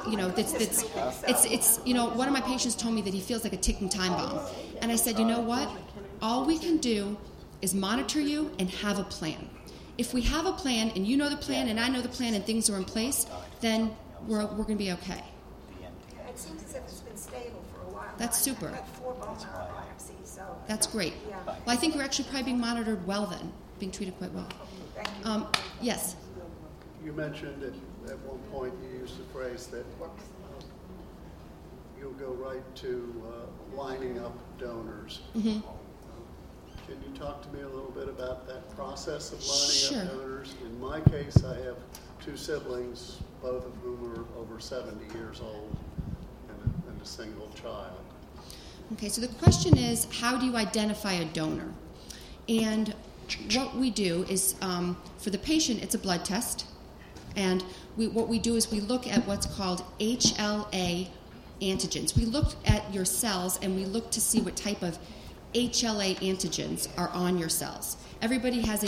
[SPEAKER 1] It's one of my patients told me that he feels like a ticking time bomb. And I said, you know what? All we can do is monitor you and have a plan. If we have a plan, and you know the plan, and I know the plan, and things are in place, then we're going to be okay.
[SPEAKER 13] It seems as if it's been stable for a while.
[SPEAKER 1] That's super.
[SPEAKER 13] I've had 4 bone marrow biopsies, so...
[SPEAKER 1] That's great.
[SPEAKER 13] Yeah.
[SPEAKER 1] Well, I think you're actually probably being monitored well then, being treated quite well.
[SPEAKER 13] Thank you.
[SPEAKER 1] Yes?
[SPEAKER 14] You mentioned at one point you used the phrase that you'll go right to lining up donors.
[SPEAKER 1] Mm-hmm.
[SPEAKER 14] Can you talk to me a little bit about that process of lining up donors? In my case, I have 2 siblings, both of whom are over 70 years old, and a single child.
[SPEAKER 1] Okay, so the question is, how do you identify a donor? And what we do is, for the patient, it's a blood test. And what we do is we look at what's called HLA antigens. We look at your cells, and we look to see what type of HLA antigens are on your cells. Everybody has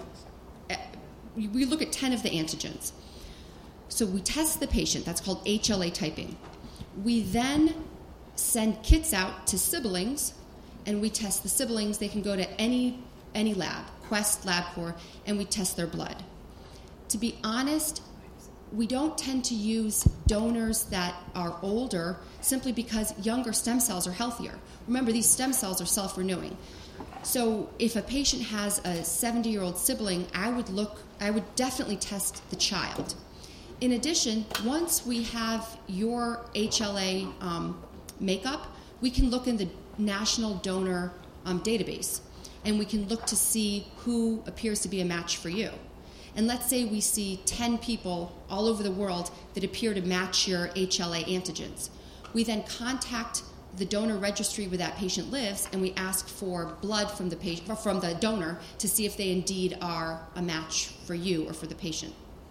[SPEAKER 1] we look at 10 of the antigens. So we test the patient. That's called HLA typing. We then send kits out to siblings, and we test the siblings. They can go to any lab, Quest, LabCorp, and we test their blood. To be honest, we don't tend to use donors that are older simply because younger stem cells are healthier. Remember, these stem cells are self-renewing. So if a patient has a 70-year-old sibling, I would definitely test the child. In addition, once we have your HLA makeup, we can look in the national donor database, and we can look to see who appears to be a match for you. And let's say we see 10 people all over the world that appear to match your HLA antigens. We then contact the donor registry where that patient lives, and we ask for blood from the donor to see if they indeed are a match for you or for the patient.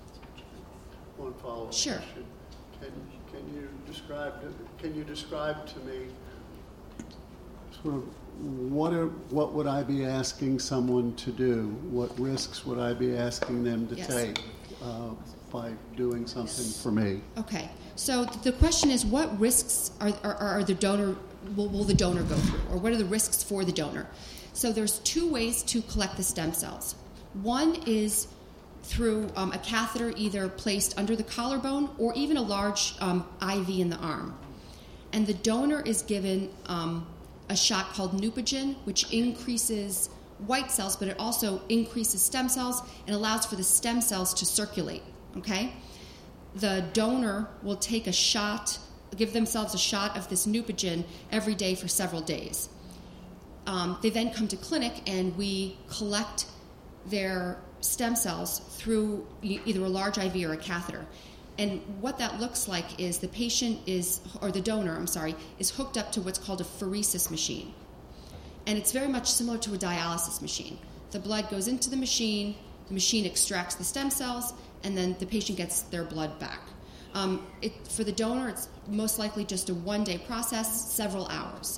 [SPEAKER 14] One follow-up
[SPEAKER 1] Sure.
[SPEAKER 14] question. Can you describe to me sort of what would I be asking someone to do? What risks would I be asking them to take by doing something for me?
[SPEAKER 1] Okay. So the question is, what risks are the donor will the donor go through, or what are the risks for the donor? So there's 2 ways to collect the stem cells. One is through a catheter either placed under the collarbone or even a large IV in the arm. And the donor is given a shot called Neupogen, which increases white cells, but it also increases stem cells and allows for the stem cells to circulate, okay? The donor will take a shot, give themselves a shot of this Neupogen every day for several days. They then come to clinic, and we collect their stem cells through either a large IV or a catheter. And what that looks like is the donor is hooked up to what's called a pheresis machine. And it's very much similar to a dialysis machine. The blood goes into the machine extracts the stem cells, and then the patient gets their blood back. For the donor, it's most likely just a one-day process, several hours.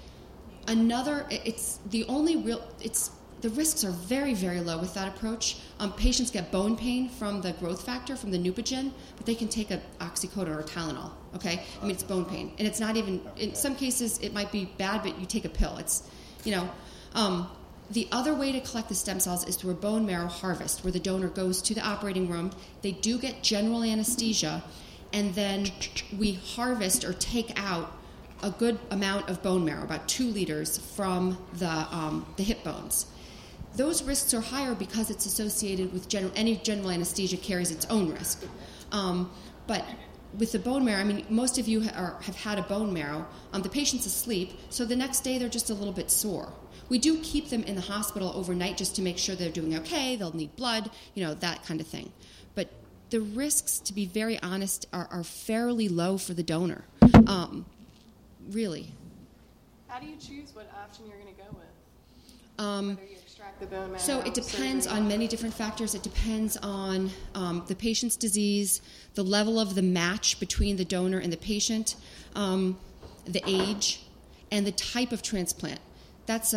[SPEAKER 1] The risks are very, very low with that approach. Patients get bone pain from the growth factor, from the Neupogen, but they can take an oxycodone or Tylenol, okay? I mean, it's bone pain. And it's not even, in some cases, it might be bad, but you take a pill. It's, the other way to collect the stem cells is through a bone marrow harvest, where the donor goes to the operating room. They do get general anesthesia, and then we harvest or take out a good amount of bone marrow, about 2 liters, from the hip bones. Those risks are higher because it's associated with any general anesthesia carries its own risk. But with the bone marrow, I mean, most of you have had a bone marrow. The patient's asleep, so the next day they're just a little bit sore. We do keep them in the hospital overnight just to make sure they're doing okay. They'll need blood, that kind of thing. But the risks, to be very honest, are fairly low for the donor. Really.
[SPEAKER 15] How do you choose what option you're going to go with? Whether you extract the bone marrow?
[SPEAKER 1] So it depends on many different factors. It depends on the patient's disease, the level of the match between the donor and the patient, the age, and the type of transplant. That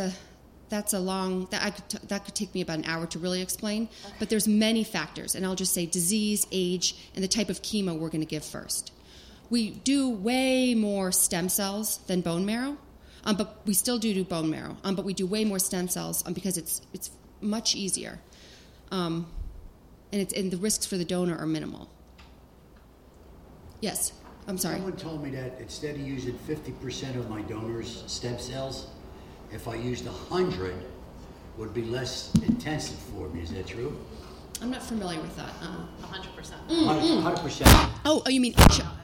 [SPEAKER 1] could take me about an hour to really explain. Okay. But there's many factors, and I'll just say disease, age, and the type of chemo we're going to give first. We do way more stem cells than bone marrow, but we still do bone marrow. But we do way more stem cells because it's much easier, and the risks for the donor are minimal. Yes, I'm sorry.
[SPEAKER 12] Someone told me that instead of using 50% of my donor's stem cells, if I used 100, would be less intensive for me. Is that true?
[SPEAKER 1] I'm not familiar with that.
[SPEAKER 11] 100%.
[SPEAKER 12] 100%.
[SPEAKER 1] Oh, you mean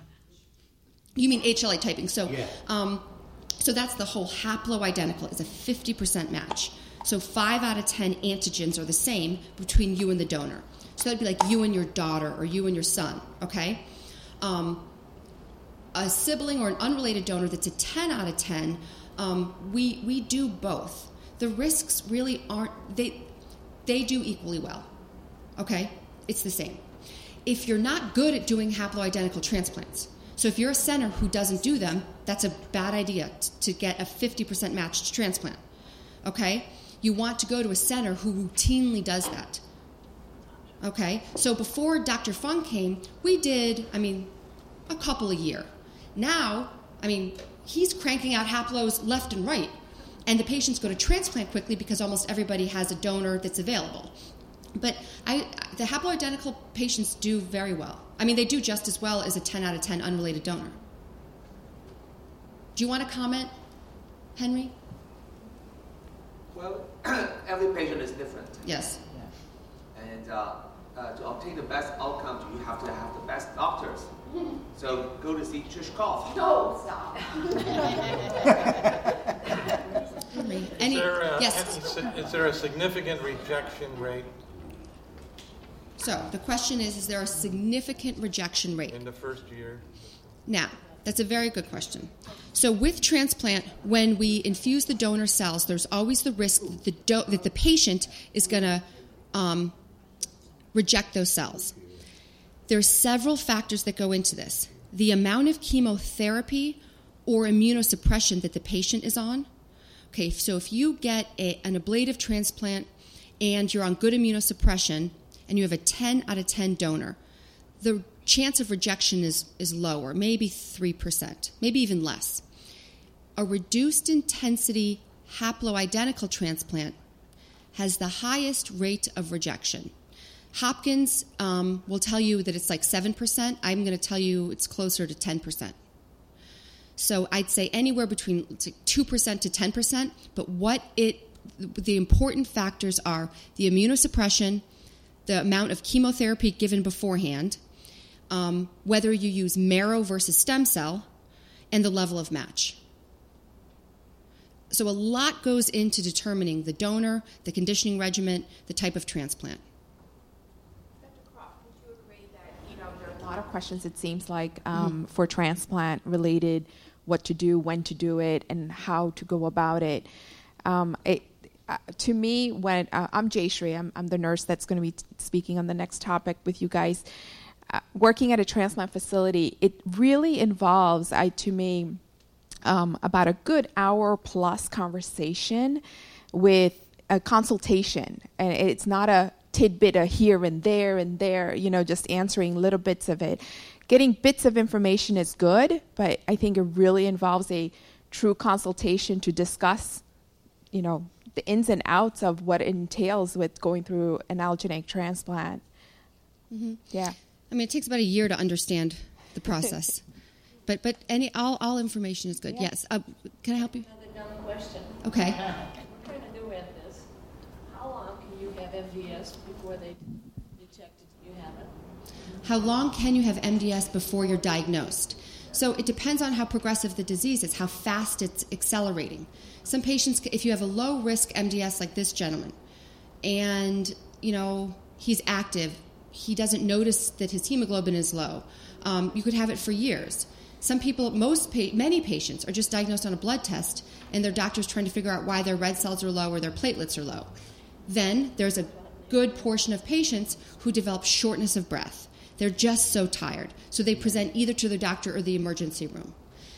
[SPEAKER 1] HLA typing? So, yeah. So that's the whole haploidentical is a 50% match. So 5 out of 10 antigens are the same between you and the donor. So that'd be like you and your daughter or you and your son. Okay. A sibling or an unrelated donor that's a 10 out of 10. We do both. The risks really aren't, they do equally well, okay? It's the same. If you're not good at doing haploidentical transplants, so if you're a center who doesn't do them, that's a bad idea to get a 50% matched transplant, okay? You want to go to a center who routinely does that, okay? So before Dr. Fung came, we did, a couple a year. Now, he's cranking out haplos left and right, and the patients go to transplant quickly because almost everybody has a donor that's available. But the haploidentical patients do very well. They do just as well as a 10 out of 10 unrelated donor. Do you want to comment, Henry?
[SPEAKER 2] Well, every patient is different.
[SPEAKER 1] Yes.
[SPEAKER 2] And to obtain the best outcome, you have to have the best doctors. So go to see Trish Croft.
[SPEAKER 6] No, stop.
[SPEAKER 16] Is there a significant rejection rate?
[SPEAKER 1] So the question is there a significant rejection rate?
[SPEAKER 16] In the first year?
[SPEAKER 1] Now, that's a very good question. So with transplant, when we infuse the donor cells, there's always the risk that the patient is going to reject those cells. There are several factors that go into this. The amount of chemotherapy or immunosuppression that the patient is on. Okay, so if you get an ablative transplant and you're on good immunosuppression and you have a 10 out of 10 donor, the chance of rejection is lower, maybe 3%, maybe even less. A reduced intensity haploidentical transplant has the highest rate of rejection. Hopkins will tell you that it's like 7%. I'm going to tell you it's closer to 10%. So I'd say anywhere between 2% to 10%. But the important factors are the immunosuppression, the amount of chemotherapy given beforehand, whether you use marrow versus stem cell, and the level of match. So a lot goes into determining the donor, the conditioning regimen, the type of transplant.
[SPEAKER 17] There are a lot of questions, it seems like, for transplant related, what to do, when to do it, and how to go about it. I to me, when I'm Jayshree, I'm the nurse that's going to be speaking on the next topic with you guys. Working at a transplant facility, it really involves, to me, about a good hour plus conversation with a consultation. And it's not a tidbit of here and there, just answering little bits of it. Getting bits of information is good, but I think it really involves a true consultation to discuss, the ins and outs of what it entails with going through an allogeneic transplant.
[SPEAKER 1] Mm-hmm.
[SPEAKER 17] Yeah.
[SPEAKER 1] I mean, it takes about a year to understand the process, but all information is good.
[SPEAKER 6] Yeah.
[SPEAKER 1] Yes. Can I help you?
[SPEAKER 6] Another dumb question.
[SPEAKER 1] Okay.
[SPEAKER 6] We're trying to do at this. How long can you have MDS before they detect you have it?
[SPEAKER 1] How long can you have MDS before you're diagnosed? So it depends on how progressive the disease is, how fast it's accelerating. Some patients, if you have a low-risk MDS like this gentleman, and, he's active, he doesn't notice that his hemoglobin is low, you could have it for years. Some people, many patients are just diagnosed on a blood test, and their doctor's trying to figure out why their red cells are low or their platelets are low. Then there's a good portion of patients who develop shortness of breath. They're just so tired. So they present either to the doctor or the emergency room.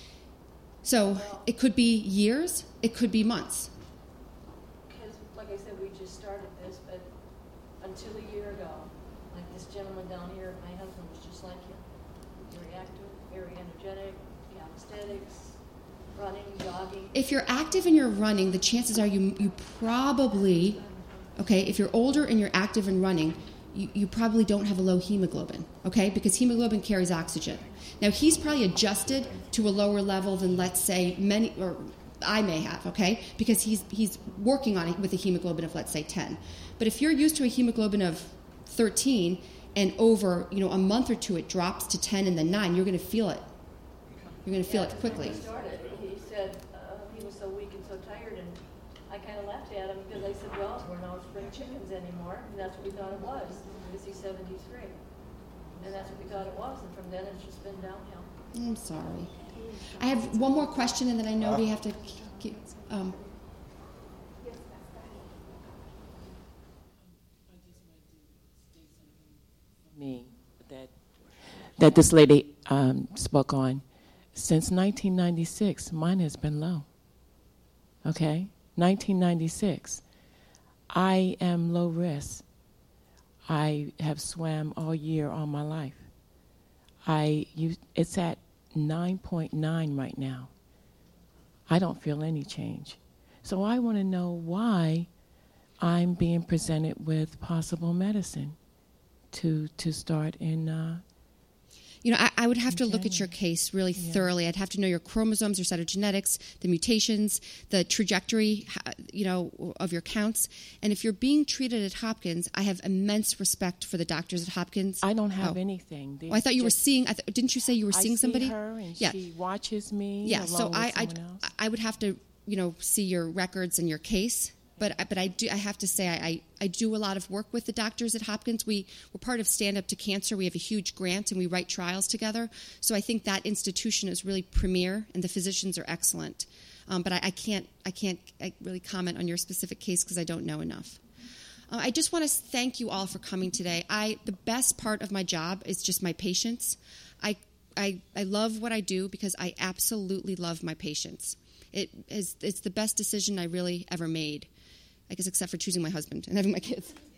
[SPEAKER 1] So it could be years, it could be months.
[SPEAKER 6] Because, like I said, we just started this, but until a year ago, like this gentleman down here, my husband was just like him. Very active, very energetic, calisthenics, running, jogging.
[SPEAKER 1] If you're active and you're running, the chances are you probably, if you're older and you're active and running, you probably don't have a low hemoglobin, because hemoglobin carries oxygen. Now, he's probably adjusted to a lower level than, let's say, I may have, because he's working on it with a hemoglobin of, let's say, 10. But if you're used to a hemoglobin of 13 and over, a month or two it drops to 10 and then 9, you're going to feel it. You're going to feel it quickly.
[SPEAKER 6] When he started, he said he was so weak and so tired, and I kind of laughed at him because I said, well, we're not spring chickens anymore, and that's what we thought it was, because he's 73. And that's what we thought it was, and from then it's just been downhill.
[SPEAKER 1] I'm sorry. I have one more question, and then I know we have to keep...
[SPEAKER 5] Me, that this lady spoke on. Since 1996, mine has been low. 1996. I am low risk. I have swam all year, all my life. It's at 9.9 right now. I don't feel any change. So I want to know why I'm being presented with possible medicine to start in...
[SPEAKER 1] I would have to look at your case really thoroughly. I'd have to know your chromosomes, your cytogenetics, the mutations, the trajectory, of your counts. And if you're being treated at Hopkins, I have immense respect for the doctors at Hopkins.
[SPEAKER 5] I don't have anything.
[SPEAKER 1] I thought you were seeing. Didn't you say you were seeing somebody?
[SPEAKER 5] I see her, and she watches me.
[SPEAKER 1] Yeah. So
[SPEAKER 5] with someone else.
[SPEAKER 1] I would have to see your records and your case. But I have to say I do a lot of work with the doctors at Hopkins. We're part of Stand Up to Cancer. We have a huge grant and we write trials together. So I think that institution is really premier and the physicians are excellent. But I can't really comment on your specific case because I don't know enough. I just want to thank you all for coming today. The best part of my job is just my patients. I love what I do because I absolutely love my patients. It's the best decision I really ever made. I guess except for choosing my husband and having my kids.